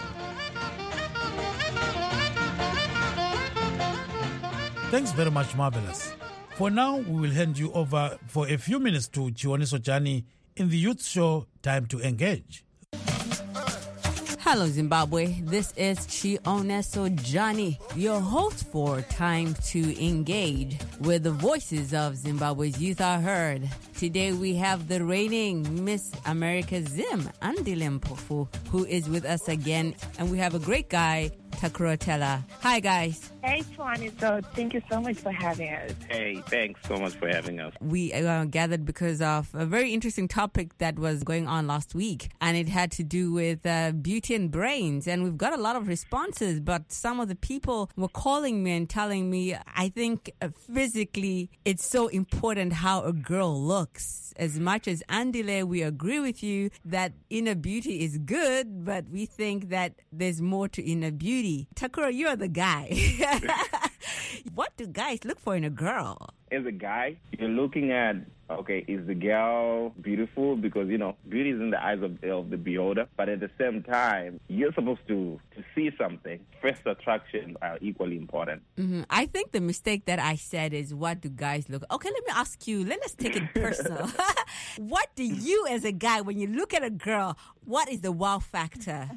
Thanks very much, Marvelous. For now, we will hand you over for a few minutes to Chioniso Jani in the youth show Time to Engage. Hello, Zimbabwe. This is Chioneso Johnny, your host for Time to Engage, where the voices of Zimbabwe's youth are heard. Today we have the reigning Miss America Zim, Andile Mpofu, who is with us again, and we have a great guy, Takura Tella. Hi, guys. Hey, Chioneso. Thank you so much for having us. Hey, thanks so much for having us. We gathered because of a very interesting topic that was going on last week, and it had to do with beauty and brains. And we've got a lot of responses, but some of the people were calling me and telling me, I think physically it's so important how a girl looks. As much as Andile, we agree with you that inner beauty is good, but we think that there's more to inner beauty. Takura, you're the guy. What do guys look for in a girl? As a guy, you're looking at, okay, is the girl beautiful? Because, beauty is in the eyes of the beholder. But at the same time, you're supposed to see something. First attraction are equally important. Mm-hmm. I think the mistake that I said is, what do guys look? Okay, let me ask you. Let us take it personal. What do you as a guy, when you look at a girl, what is the wow factor?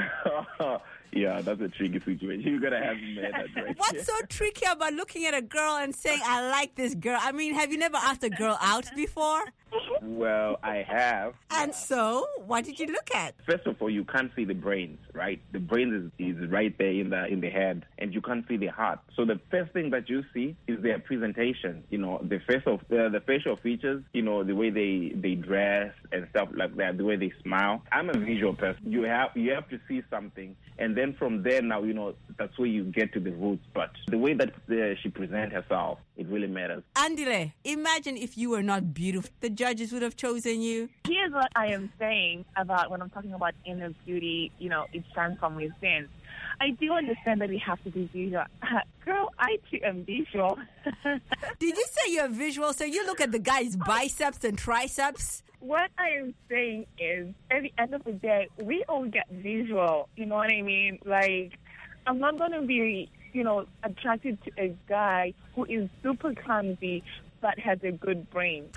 Yeah, that's a tricky situation. You're going to have me mad at that. What's so tricky about looking at a girl and saying, I like this girl? I mean, have you never asked a girl out before? Well, I have. And so, what did you look at? First of all, you can't see the brains, right? The brains is right there in the head, and you can't see the heart. So the first thing that you see is their presentation. The facial features. The way they dress and stuff like that. The way they smile. I'm a visual person. You have to see something, and then from there now, that's where you get to the roots. But the way that she presents herself, it really matters. Andile, imagine if you were not beautiful. The judges would have chosen you. Here's what I am saying about when I'm talking about inner beauty, it stands from within. I do understand that we have to be visual. Girl, I too am visual. Did you say you're visual? So you look at the guy's biceps and triceps? What I am saying is, at the end of the day, we all get visual. You know what I mean? Like, I'm not going to be, attracted to a guy who is super clumsy but has a good brain.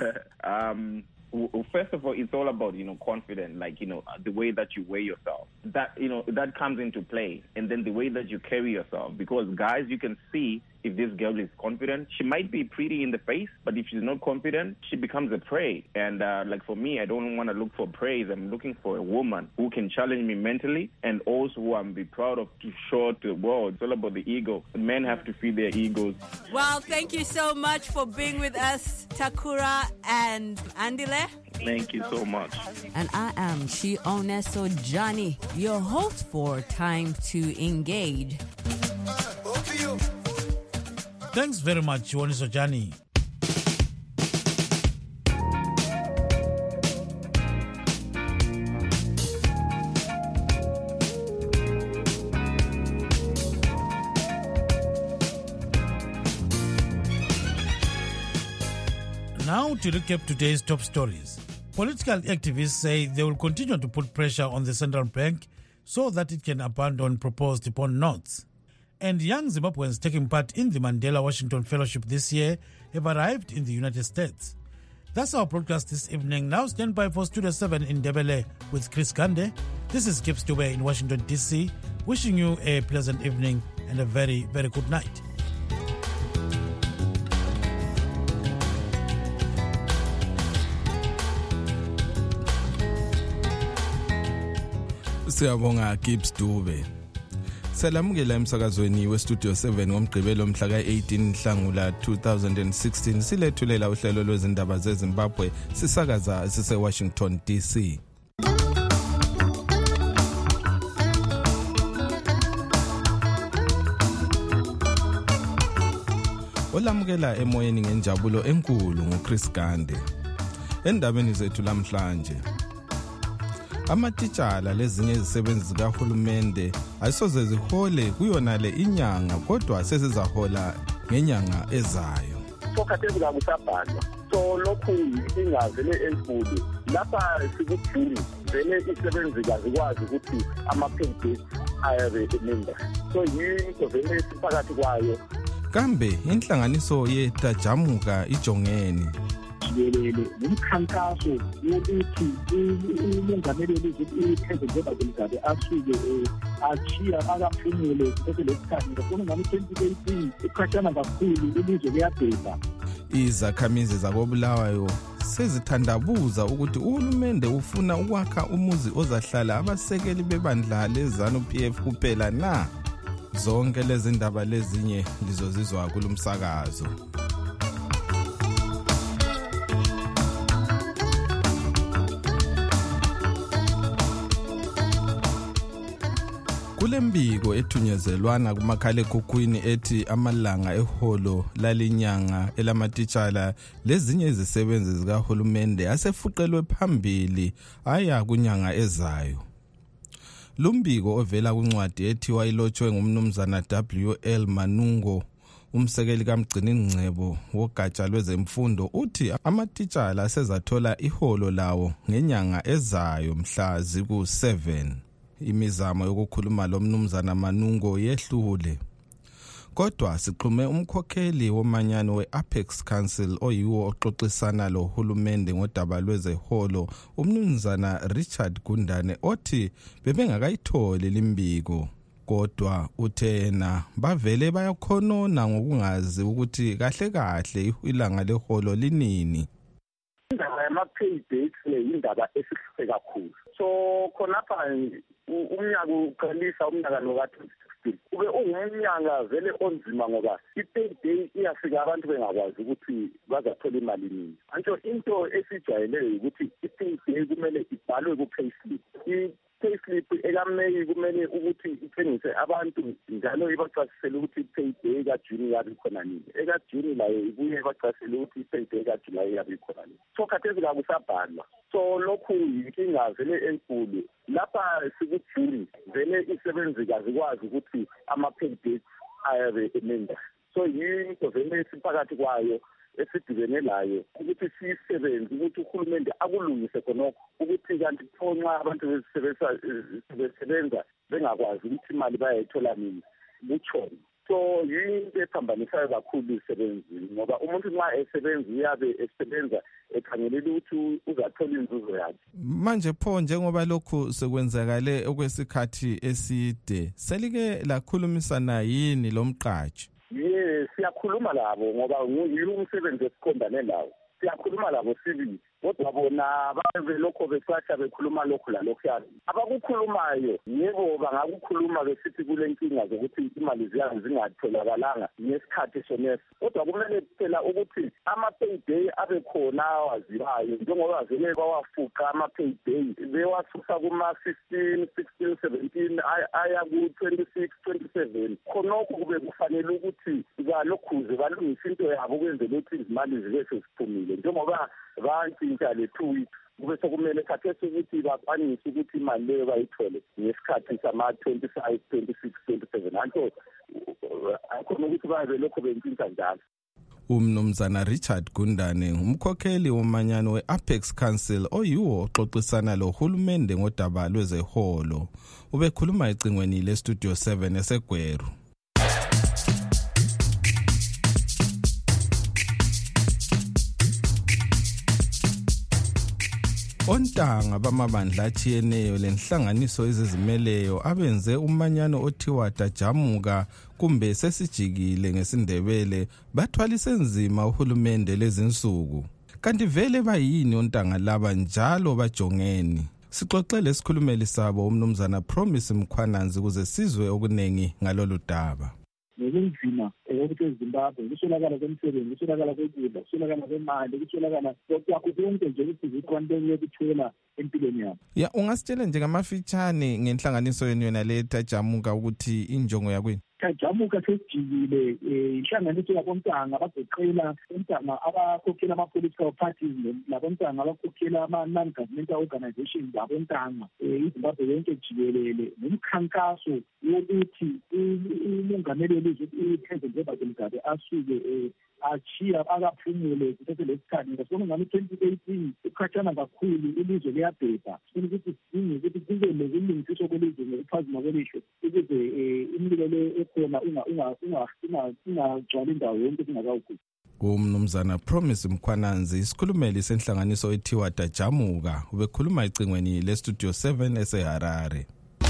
First of all, it's all about, confidence, like, the way that you weigh yourself. That, that comes into play. And then the way that you carry yourself. Because guys, you can see if this girl is confident. She might be pretty in the face, but if she's not confident, she becomes a prey. And like for me, I don't want to look for praise. I'm looking for a woman who can challenge me mentally and also who I'm be proud of to show to the world. It's all about the ego. Men have to feed their egos. Well, thank you so much for being with us, Takura and Andile. Thank you so much. And I am Chioneso Johnny, your host for Time to Engage. Thanks very much, Woniso Jani. Now to recap today's top stories. Political activists say they will continue to put pressure on the central bank so that it can abandon proposed bond notes. And young Zimbabweans taking part in the Mandela Washington Fellowship this year have arrived in the United States. That's our broadcast this evening. Now stand by for Studio 7 in Ndebele with Chris Kande. This is Kip Stube in Washington, D.C., wishing you a pleasant evening and a very, very good night. Siyabonga Gibbs Dube. Salamukela emsakazweni westudio 7 ngomgqibelo mhla ka-18 Nhlangula 2016 silethulela uhlelo lwezindaba zeZimbabwe sisakaza sise-Washington DC. Olamukela emoyeni ngenjabulo enkulu nguChris Gande. Endabeni zethu lamhlanje, amatitshala lezinye izisebenzi zikahulumende ayisoze zihole kuyona le inyanga kodwa sesizahola ngenyanga ezayo. Sokhathezi kakusabhalwa. So lokhu ingavele enkulu. Lapha sikuthini vele isebenzi kazikwazi ukuthi ama-paydays ayabe emenda. So yinto vele siphakathi kwayo. Kambe inhlanganiso yetajamuka ijongeni jikelele ngumkhankaso wokuthi umongameli welizwe njengoba asuke achiya akaphumule bese lesikhathi ngifuna ngami 2018 iqhatshana kakhulu ilizwe liyabheka. Izakhamizi zakobulawayo sezithandabuza ukuthi uhulumende ufuna ukwakha umuzi ozahlala abasekeli bebandla leZANU-PF kuphela na. Zonke lezi ndaba lezinye lizozizwa kulumsakazo. Kulembiko ethunyezelwana kumakhalekhukhwini ethi amalanga eholo lalinyanga elamatitshala lezinye izisebenzi zikahulumende asefuqelwe phambili aya kunyanga ezayo. Lumbiko ovela kuncwadi ethiwa ilotshwe ngumnumzana W.L. Manungo, umsekeli kaMgciningcebo wogatsha lwezemfundo, uthi amatitshala asezathola iholo lawo ngenyanga ezayo mhla ziku-7. Imizamo yokukhuluma lo mnumzana Manungo yehlule. Kodwa sixhume umkhokheli womanyano we-Apex Council oyiwo oxoxisana lo hulumende ngodaba lwezeholo, umnumzana Richard Gundane, othi bebengakayitholi limbiko. Kodwa uthena bavele bayakhonona ngokungazi ukuthi kahle kahle ilanga leholo linini. Indaba yama-paydays indaba esihle kakhulu. So khonapha umnyaka uqalisa umnyaka no-2016 ube ungumnyaka vele onzima ngoba i-payday iyafika abantu bengakwazi ukuthi bazathola imali nini. Antsho into esijwayeleyo ukuthi i-payday kumele ibhalwe ku-payslip. I-payslip ekameyi kumele ukuthi ithengise abantu njalo ibachasisele ukuthi i-payday kaJuni yabe khona nini. EkaJuni layo ibuye ibachasisele ukuthi i-payday kaJulayi yabe khona nini. So khathesi kakusabhalwa. So lokhu yinkinga vele enkulu. Lapha sikuthini vele isebenzi kazikwazi ukuthi ama-paydays ayabe emenda. So yinto vele siphakathi kwayo esidibene layo ukuthi sisebenze ukuthi uhulumende akulungise khonokho ukuthi kanti nxa abantu besebenza bengakwazi ukuthi imali bayayithola nini butshona. So yinto ephambanisayo kakhulu isebenzini ngoba umuntu nxa esebenza uyabe esebenza ekhangelela ukuthi uzathola inzuzo yakhe. Manje pho njengoba lokhu sekwenzakale okwesikhathi eside, selike lakhulumisana yini lomqatshi? Siyakhuluma labo ngoba yiwo umsebenzi esikhondane lawo. Siyakhuluma labo sibili kodwa bona babelokho besatsha bekhuluma lokhu lalokhuyana. Abakukhulumayo yebo bangakukhuluma besithi kule nkinga zokuthi imali ziyabo zingatholakalanga ngesikhathi soneso, kodwa kumele phela ukuthi ama-payday abe khona awaziwayo, njengoba vele bawafuqa ama-payday bewasusa kuma-15, 16, 17 aya ku-26, 27. Khonokho kube kufanele ukuthi balokhuze balungise into yabo ukwenzela ukuthi izimali zibe seziphumile, njengoba bantshintsha le 2 weeks kube sokumele khathesi ukuthi bakwanise ukuthi imali leyo bayithole ngesikhathi sama-25, 26, 27. Anto akhona ukuthi babe lokho bentshintsha njalo. Umnumzana Richard Gundane umkhokheli womanyano we-Apex Council oyiwo oxoxisana lohulumende ngodaba lwezeholo. Ubekhuluma ecingweni leStudio 7 eseGweru. Ontanga bamabandla achiyeneyo lenhlanganiso ezizimeleyo abenze umanyano othiwa Tajamuka kumbe sesijikile ngesindebele bathwalise nzima uhulumende lezinsuku. Kanti vele bayini ontanga laba njalo bajongeni? Sixoxele isikhulumeli sabo umnumzana Promise Mkhwananzi kuze sizwe okunengi ngalolu daba. Nobunzima ukuthi eZimbabwe kuswelakala kwemisebenzi, kuswelakala kokudla, kuswelakala kwemali, kuswelakala kwakho konke nje ukuthi abantu bekuthola empilweni yabo. Ya ungasitshela nje ngamafitshane ngenhlanganiso yenu yona le Tajamuka ukuthi injongo yakwini? Tajamuka sesijikile inhlanganiso yabontanga abagoqela ontanga abakhokhela ama-political parties labontanga abakhokhela ama-non-governmental organizations abontanga iZimbabwe yonke jikelele nomkhankaso wokuthi umongameli uPresident Robert Mugabe asuke achiya akaphumule kuthathe lesikhathi ngasibona ngami 2018 ukhatshana kakhulu ilizwe liyabheda ukuthi sidinge ukuthi kube nokulungiswa kwelizwe ngokuphazima kwelizwe ukuze imililo ekhona ungagcwali indawo yonke singakawuguli. Umnumzana Promise Mkhwananzi isikhulumeli senhlanganiso ethiwa Tajamuka ubekhuluma ecingweni leStudio 7 eseHarare.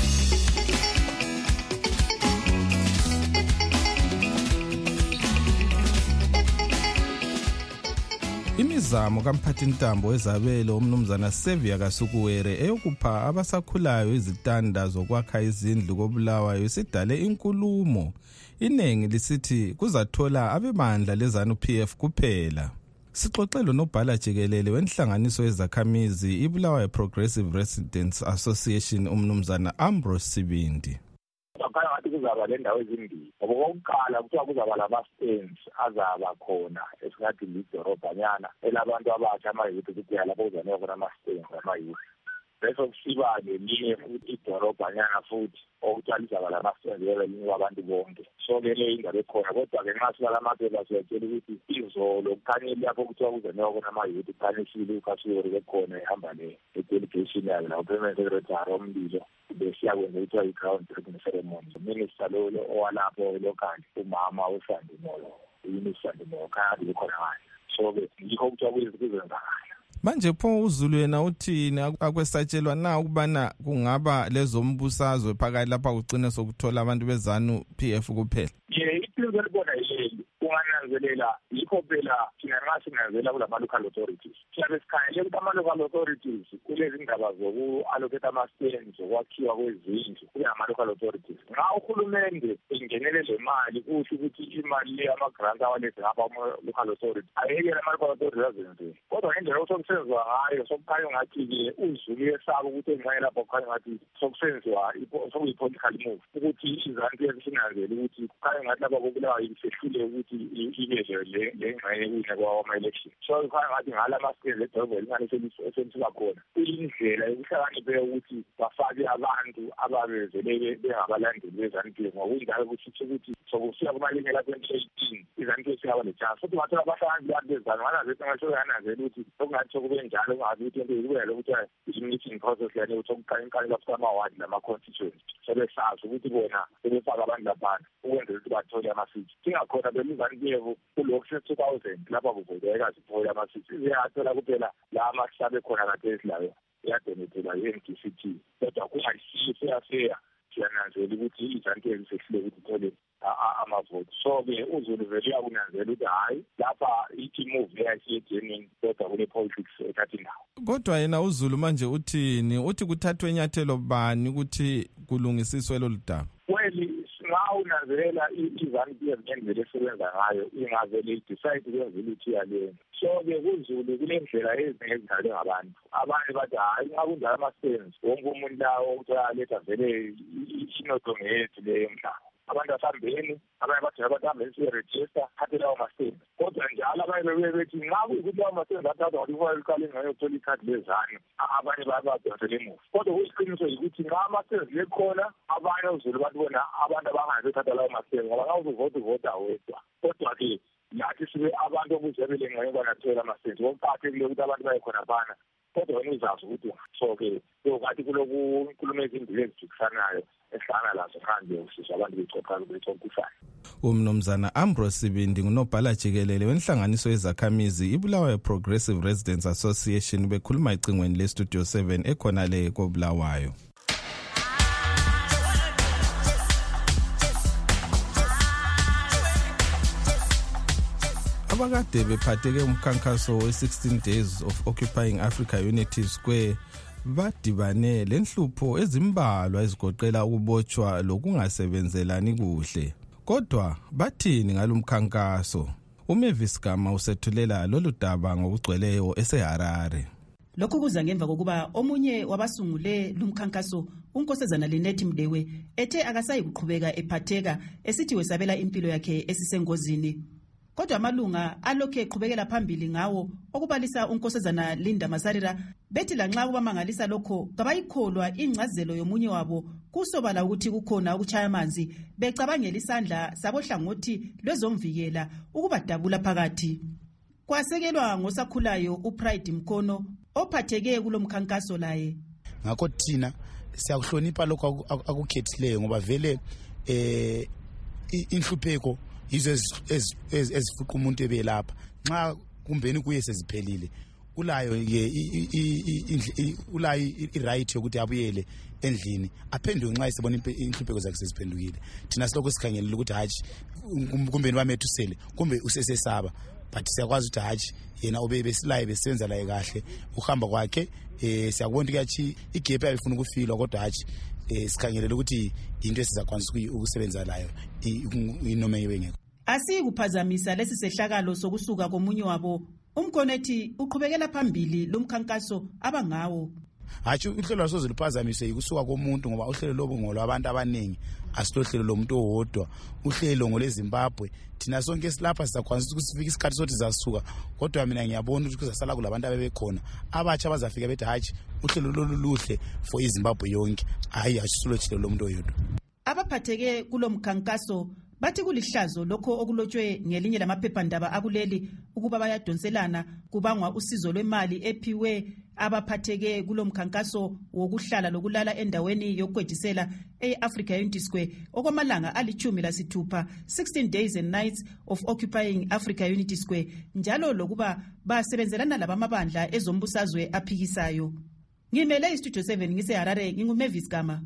Imizamo kamphathintambo wezabelo umnumzana Sevia Kasukuwere eyokupha abasakhulayo izitanda zokwakha izindlu koBulawayo isidale inkulumo. Inengi lisithi kuzathola abemandla leZANU-PF kuphela. Sixoxelo nobhala jikelele wenhlanganiso yezakhamizi iBulawayo Progressive Residents Association umnumzana Ambrose Sibindi. Bakhala ngathi kuzaba lendawo ezimbili. Ngoba okokuqala kuthiwa kuzaba lama-stands azaba khona esingathi lidorobhanyana elabantu abasha ama-youth ukuthi lapho kuzaniwa khona ama-stands ama-youth. Bese kusiba nelinye futhi idorobhanyana futhi okuthiwa lizaba lama-stands linikwa abantu bonke. So-ke le indaba ekhona kodwa-ke nxa sibala amaphepha siyatshela ukuthi izolo kukhanyile lapho kuthiwa kuzaniwa khona ama-youth kukhanyisile uKasukuwere bekhona ehamba le-delegation yayo lapho permanent secretary omlilo besiyakwenza kuthiwa i-ground breaking ceremony. Uminister lo owalapho lokali umama uSandimoyo uMsandimoyo khaya bekhona ngayo. So-ke yikho kuthiwa kuzenzakala. Manje pho uZulu yena uthini akwesatshelwa na ukubana kungaba lezombusazwe phakathi lapha kugcine sokuthola abantu beZANU-PF kuphela? Iphilo libona yini ungananzelela yikho phela thina nxa sinanzelela kulama-local authorities siyabe sikhangele ukuthi ama-local authorities kulezi ndaba zoku-allocate ama-stands zokwakhiwa kwezindlu kube ngama-local authorities. Nxa uhulumende engenele le mali kusho ukuthi imali le ama-grant awalethe ngapha ama-local authorities ayekele ama-local authorities azenzele. Kodwa ngendlela osokusenziwa ngayo sokukhanya ngathi-ke uZulu yesaba ukuthi engxenye lapho kukhanya ngathi sokusenziwa sokuyi-political move ukuthi iZANU-PF sinanzele ukuthi kukhanya ngathi lapha koBulawayo sehlule ukuthi ibe le ngxenye kuhle kwama-election. So kukhanya ngathi ngala ma-stands edolobha elincane eselisiba khona kuyindlela yokuhlakaniphe ukuthi bafake abantu ababezele bengabalandeli beZANU-PF ngokuyindawo ukuthi sokufika kumalini la-2018 iZANU-PF siyaba le-chance futhi ungathola abahlakaniphile abantu beZANU nganazela ukuthi sokungathi sokube njalo ungazi ukuthi into ikubele ukuthi i-meeting process yani ukuthi okuqala lapho ama-ward nama-constituency sebesazi ukuthi bona sebefaka abantu laphana ukwenzela ukuthi bathole ama-seats. Singakhona beLizanu-PF kulokhu se-2000 lapha kuvoteka zithole ama-seats ziyathola kuphela la amahlabe khona kathesi layo iyadonethelwa yi-NDCT kodwa kungayisiyo seyaseya siyananzela ukuthi iZANU-PF sehlile ukuthi ithole amavoti. So-ke uZulu vele uyakunanzela ukuthi hayi lapha i-move yasiyedinini kodwa kune-politics ethatha indawo. Kodwa yena uZulu manje uthini? Uthi kuthathwe inyathelo bani ukuthi kulungisiswe lolu daba? Unanzelela iZANU-PF ngendlela esebenza ngayo ingavele idecide ukwenza ukuthi yalena. So-ke kuZulu kule ndlela ezinye ezidalwe ngabantu. Abanye bathi hayi nxa kunjalo ama-sense wonke umuntu lawo uyaletha vele inodongo yethu leyo mhlaba. Abantu asambeni, abanye bathi abantu ahambe siye-register athe lawo ma-sense. Kodwa njalo abanye bethi nxa kuyikuthi lawo ma-sense athathwa ngokuthi kufanele uqale ngayo ukuthola ikhadi leZANU, abanye bayabadonsela emuva. Kodwa kuyiqiniso yikuthi nxa ama-sense lekhona abanye uZulu bathi bona abantu abangazothatha lawo ma-sense ngoba nxa uzuvota wedwa. Kodwa-ke lathi sibe abantu okuzebele ngxenye banathola ama-sense. Okuqakathekile ukuthi abantu baye khona phana. Kodwa wena uzazi ukuthi so-ke kathi kuloku inkulumo ezimbili ezijikisanayo ehlangana lazo manje usizwa abantu becocisana. Umnumzana Ambrose Sibindi ngunobhala jikelele wenhlanganiso yezakhamizi iBulawayo Progressive Residents Association bekhuluma icingweni leStudio 7 ekhona le koBulawayo. Abakade bephatheke umkhankaso we-16 Days of Occupying Africa Unity Square badibane lenhlupho ezimbalwa ezigoqela ukubotshwa lokungasebenzelani kuhle. Kodwa bathini ngalumkhankaso? uMavis Gama usethulela lolu daba ngokugcweleyo eseHarare. Lokhu kuza ngemva kokuba omunye wabasungule lumkhankaso uNkosazana Lenethi Mdewe ethe akasayi kuqhubeka ephatheka esithi wesabela impilo yakhe esisengozini. Kodwa amalunga alokhe eqhubekela phambili ngawo okubalisa uNkosazana Linda Masarira bethi lanxa kubamangalisa lokho kabayikholwa ingcazelo yomunye wabo kusobala ukuthi kukhona ukuchaya amanzi becabangela isandla sabohlangothi lwezomvikela ukubadabula phakathi. Kwasekelwa ngosakhulayo uPride Mkono ophatheke kulomkhankaso laye. Ngakho thina siyakuhlonipha lokho akukhethileyo ngoba vele inhlupheko yizo ezifuqa umuntu ebelapha nxa kumbeni kuye seziphelile ulayo ulayo i-right yokuthi abuyele endlini aphenduke nxa isebona inhlupheko zakhe seziphendukile. Thina silokho sikhangelela ukuthi hatshi kumbeni bamethusele kumbe usesesaba but siyakwazi ukuthi hatshi yena obesilaye besenza laye kahle uhamba kwakhe siyakubona ukuthi igap ayifuna ukufilwa kodwa hatshi sikhangelela ukuthi into esizakwanisa ukusebenza layo inoma yengekho. Asikuphazamisa lesi sehlakalo sokusuka komunye wabo. Umkonethi uqhubekela phambili lumkhankaso abangawo. Hatshi uhlelo lwasoze luphazamise yikusuka komuntu ngoba uhlelo lobo ngolwabantu abaningi asilohlelo lomuntu owodwa. Uhlelo ngoleZimbabwe thina sonke silapha sizakwanisa ukusifika isikhathi sothi zasuka kodwa mina ngiyabona ukuthi kuzasala kulabantu abebekhona abatsha bazafika bethi hatshi uhlelo loluhle for iZimbabwe yonke hayi asisulohlelo lomuntu oyedwa. Abaphatheke kulomkhankaso bathi kulihlazo lokho okulotshwe ngelinye lamaphephandaba akuleli ukuba bayadonselana kubangwa usizo lwemali ephiwe abaphatheke kulomkhankaso wokuhlala lokulala endaweni yokwedisela eAfrica Unity Square okwamalanga ali-16 16 Days and Nights of Occupying Africa Unity Square njalo lokuba basebenzelana labamabandla ezombusazwe aphikisayo. Ngimele iStudio 7 ngiseHarare nginguMavis Gama.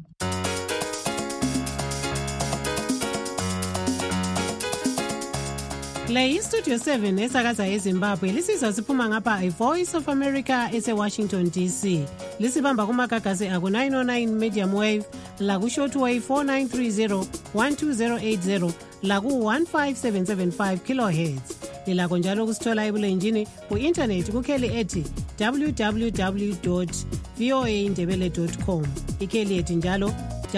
Le iStudio 7 esakaza eZimbabwe lisizwa siphuma ngapha iVoice of America eseWashington DC. Lisibamba kumagagasi aku-909 medium wave, laku-shortwave 4930 12080, laku-15775 kilohertz. Lilakho njalo kusithola ebulenjini ku-internet kukheli ethi www.voaindebele.com. Ikheli ethi njalo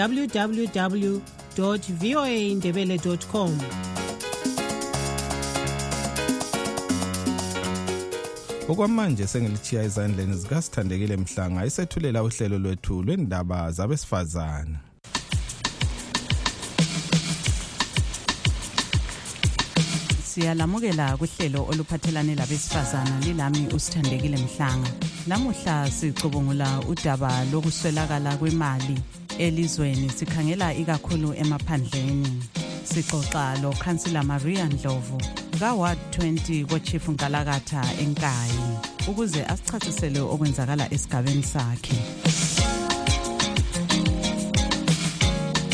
www.voaindebele.com. Okwamanje sengilichiya izandleni zikaSithandekile Mhlanga isethulela uhlelo lwethu lwendaba zabesifazana. Siyalamukela kuhlelo oluphathelane labesifazana lilami uSithandekile Mhlanga. Lamuhla sicubungula udaba lokuswelakala kwemali elizweni sikhangela ikakhulu emaphandleni. Sixoxa lo Councillor Maria Ndlovu ka-Ward 20 ko-Chief Nkalakatha eNkayi ukuze asichasisele okwenzakala esigabeni sakhe.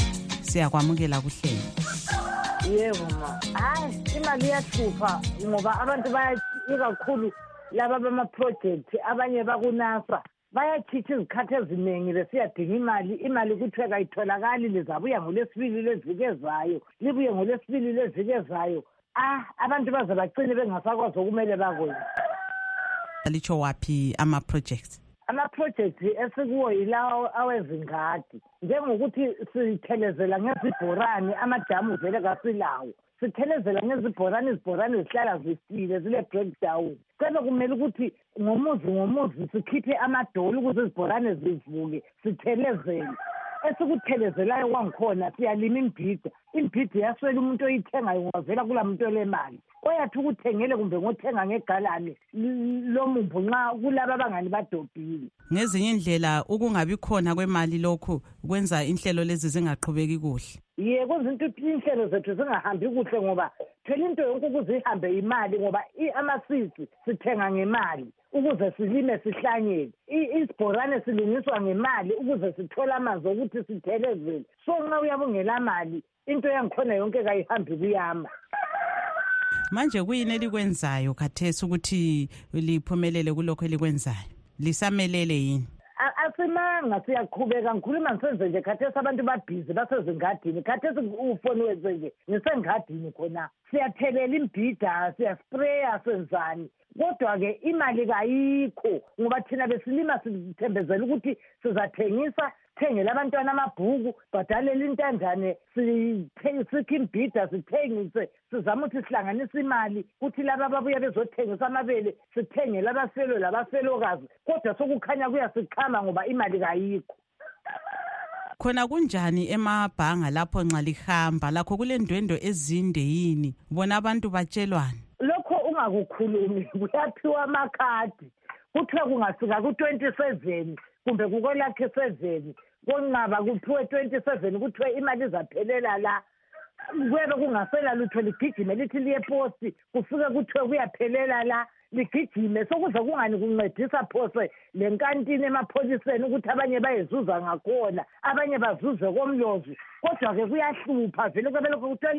siyakwamukela kuhlelo. Yebo ma. Hayi imali iyahlupha ngoba abantu ikakhulu laba bama-project abanye bakunasa bayachitha izikhathi eziningi besiyadinga imali kuthiwe kayitholakali lizabuya ngolesibili leviki ezayo libuye ngolesibili leviki ezayo. Abantu baze bagcine bengasakwazi okumele bakwenze. Litsho waphi ama-projects? Ama-project esikuwo yilawo awezingadi njengokuthi sithelezela ngezibhorane amajamu vele kasilawo sithelezela ngezibhorane izibhorane zihlala zifile zile breakdown kube kumele ukuthi ngomuzi sikhiphe amadoli ukuze izibhorane zivuke sithelezele esikuthelezelayo kwangikhona siyalima imbhida yaswela umuntu oyithengayo ngavela kula muntu olemali oyathi ukuthengele kumbe ngothenga ngegalane lomumbu nxa kulaba abangani badobhile. Ngezinye indlela ukungabi khona kwemali lokhu kwenza inhlelo lezi zingaqhubeki kuhle. Kwenza inhlelo zethu zingahambi kuhle ngoba phela into yonke ukuze ihambe imali ngoba amasisi sithenga ngemali ukuze silime sihlanyele isibhorane silungiswa ngemali ukuze sithole amanzi ukuthi sithelezele so nxa uyabungela mali into yangikhona yonke kayihambi kuyama. Manje kuyini elikwenzayo khathesi ukuthi liphumelele kulokho elikwenzayo? Lisamelele yini? Asimanga siyaqhubeka ngikhuluma ngisenze nje khathesi abantu babhizi basezingadini khathesi ufoni wenze nje ngisengadini khona siyathelela imbhida siyaspraya senzani kodwa-ke imali kayikho ngoba thina besilima sithembezela ukuthi sizathengisa sithengele abantwana amabhuku bhadalela intandane sikhe imbhida sithengise sizama ukuthi sihlanganise imali ukuthi laba ababuya bezothengisa amabele sithengele abafelo labafelokazi kodwa sokukhanya kuyasikhama ngoba imali kayikho. Khona kunjani emabhanga lapho nxa lihamba lakho kulendwendo ezinde yini bona abantu batshelwane? Lokho ungakukhulumi kuyaphiwa amakhadi kuthiwa kungafika ku-27 kumbe kukolakhe 7 konqaba kuthiwe 27 kuthiwe imali izaphelela la kube kungasela lutho ligijime lithi liye posti kufike kuthiwe kuyaphelela la ligijime sokuze kungani kuncedisa phose lenkantini emapholiseni ukuthi abanye bayezuza ngakhona abanye bazuze komlozi kodwa-ke kuyahlupha vele kube lokho kuthiwa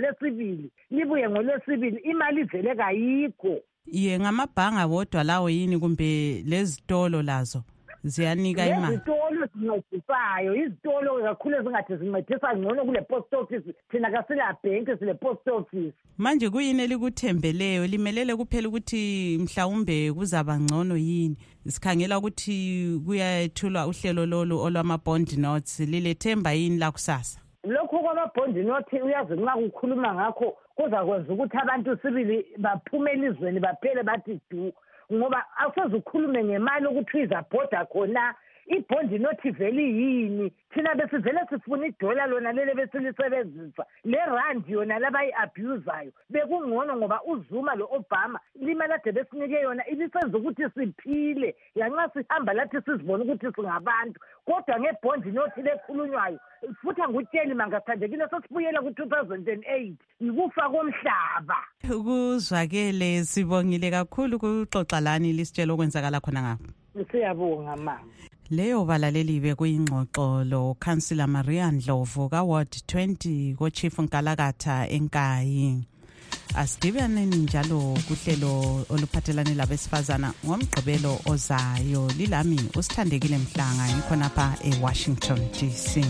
libuye ngolesibili imali ivele kayikho. Ngamabhanga wodwa lawo yini kumbe lezitolo lazo ziyanika imali? Izitolo zincedisayo izitolo kakhulu ezingathi zincedisa ngcono kule post office thina kasila bhenki sile post office. Manje kuyini elikuthembeleyo limelele kuphela ukuthi mhlawumbe kuzaba ngcono yini? Sikhangela ukuthi kuyethulwa uhlelo lolu olwama-bond notes lilethemba yini la kusasa? Lokho kwama-bond note uyazi nxa kukhuluma ngakho kuzakwenza ukuthi abantu sibili baphume elizweni baphele bathi du ngoba awusezukhulume ngemali ukuthi izabhoda khona ibhondi nothi vele yini thina besivele sifuna idola lona lele besilisebenzisa le rand yona labayi-abuzayo bekungcono ngoba uZuma lo-Obama imali ade besinike yona ibisenza ukuthi siphile lanxa sihamba lathi sizibona ukuthi singabantu kodwa ngebhondi nothi lekhulunywayo futhi angutsheli mangasithandekile sesibuyela ku-2008 yikufa komhlaba. Kuzwakele sibongile kakhulu kuxoxa lani lisitshela okwenzakala khona ngapho. Siyabonga mama. Leyo balaleli bekuyingxoxo lo Councillor Maria Ndlovu ka Ward 20 ko Chief Nkalakatha eNkayi. Asidibaneni njalo kuhlelo oluphathelane labesifazana ngomgqibelo ozayo. Lilami usithandekile Mhlanga ngikhona lapha eWashington DC.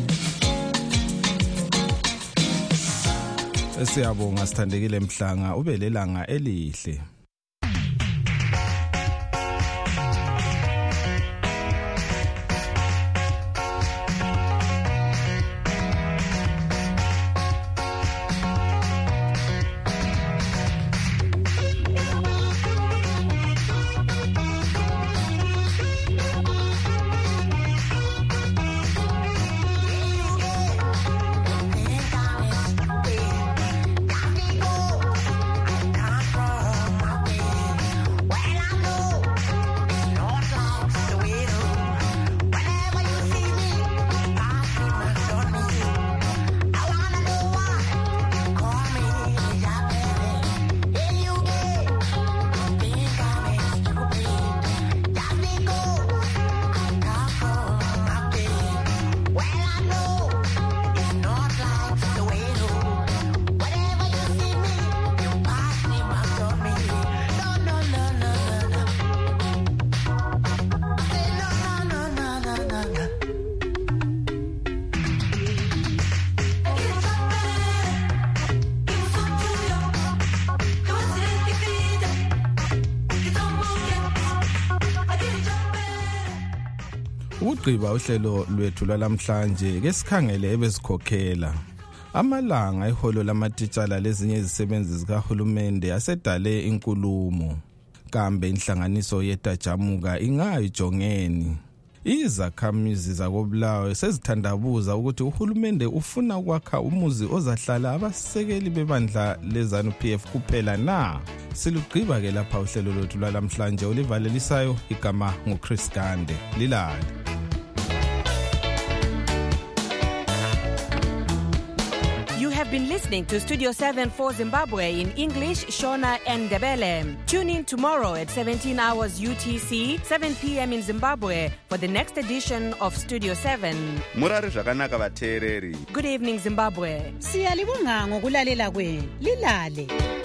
Siyabonga Sithandekile Mhlanga ube lelanga elihle. Ukugqiba uhlelo lwethu lwalamhlanje ke sikhangele ebezikhokhela. Amalanga iholo lamatitshala lezinye izisebenzi zikahulumende asedale inkulumo. Kambe inhlanganiso yeTajamuka ingayijongeni. Izakhamizi zakobulawayo sezithandabuza ukuthi uhulumende ufuna ukwakha umuzi ozahlala abasekeli bebandla lezanu PF kuphela na. Silugqiba ke lapha uhlelo lwethu lwalamhlanje olivalelisayo igama nguChris Gande. Lilali. You have been listening to Studio 7 for Zimbabwe in English, Shona and Ndebele. Tune in tomorrow at 17 hours UTC, 7 p.m. in Zimbabwe for the next edition of Studio 7. Murari zvakanaka vateereri. Good evening, Zimbabwe. Siyalibonga ngokulalela kwenu. Lilale.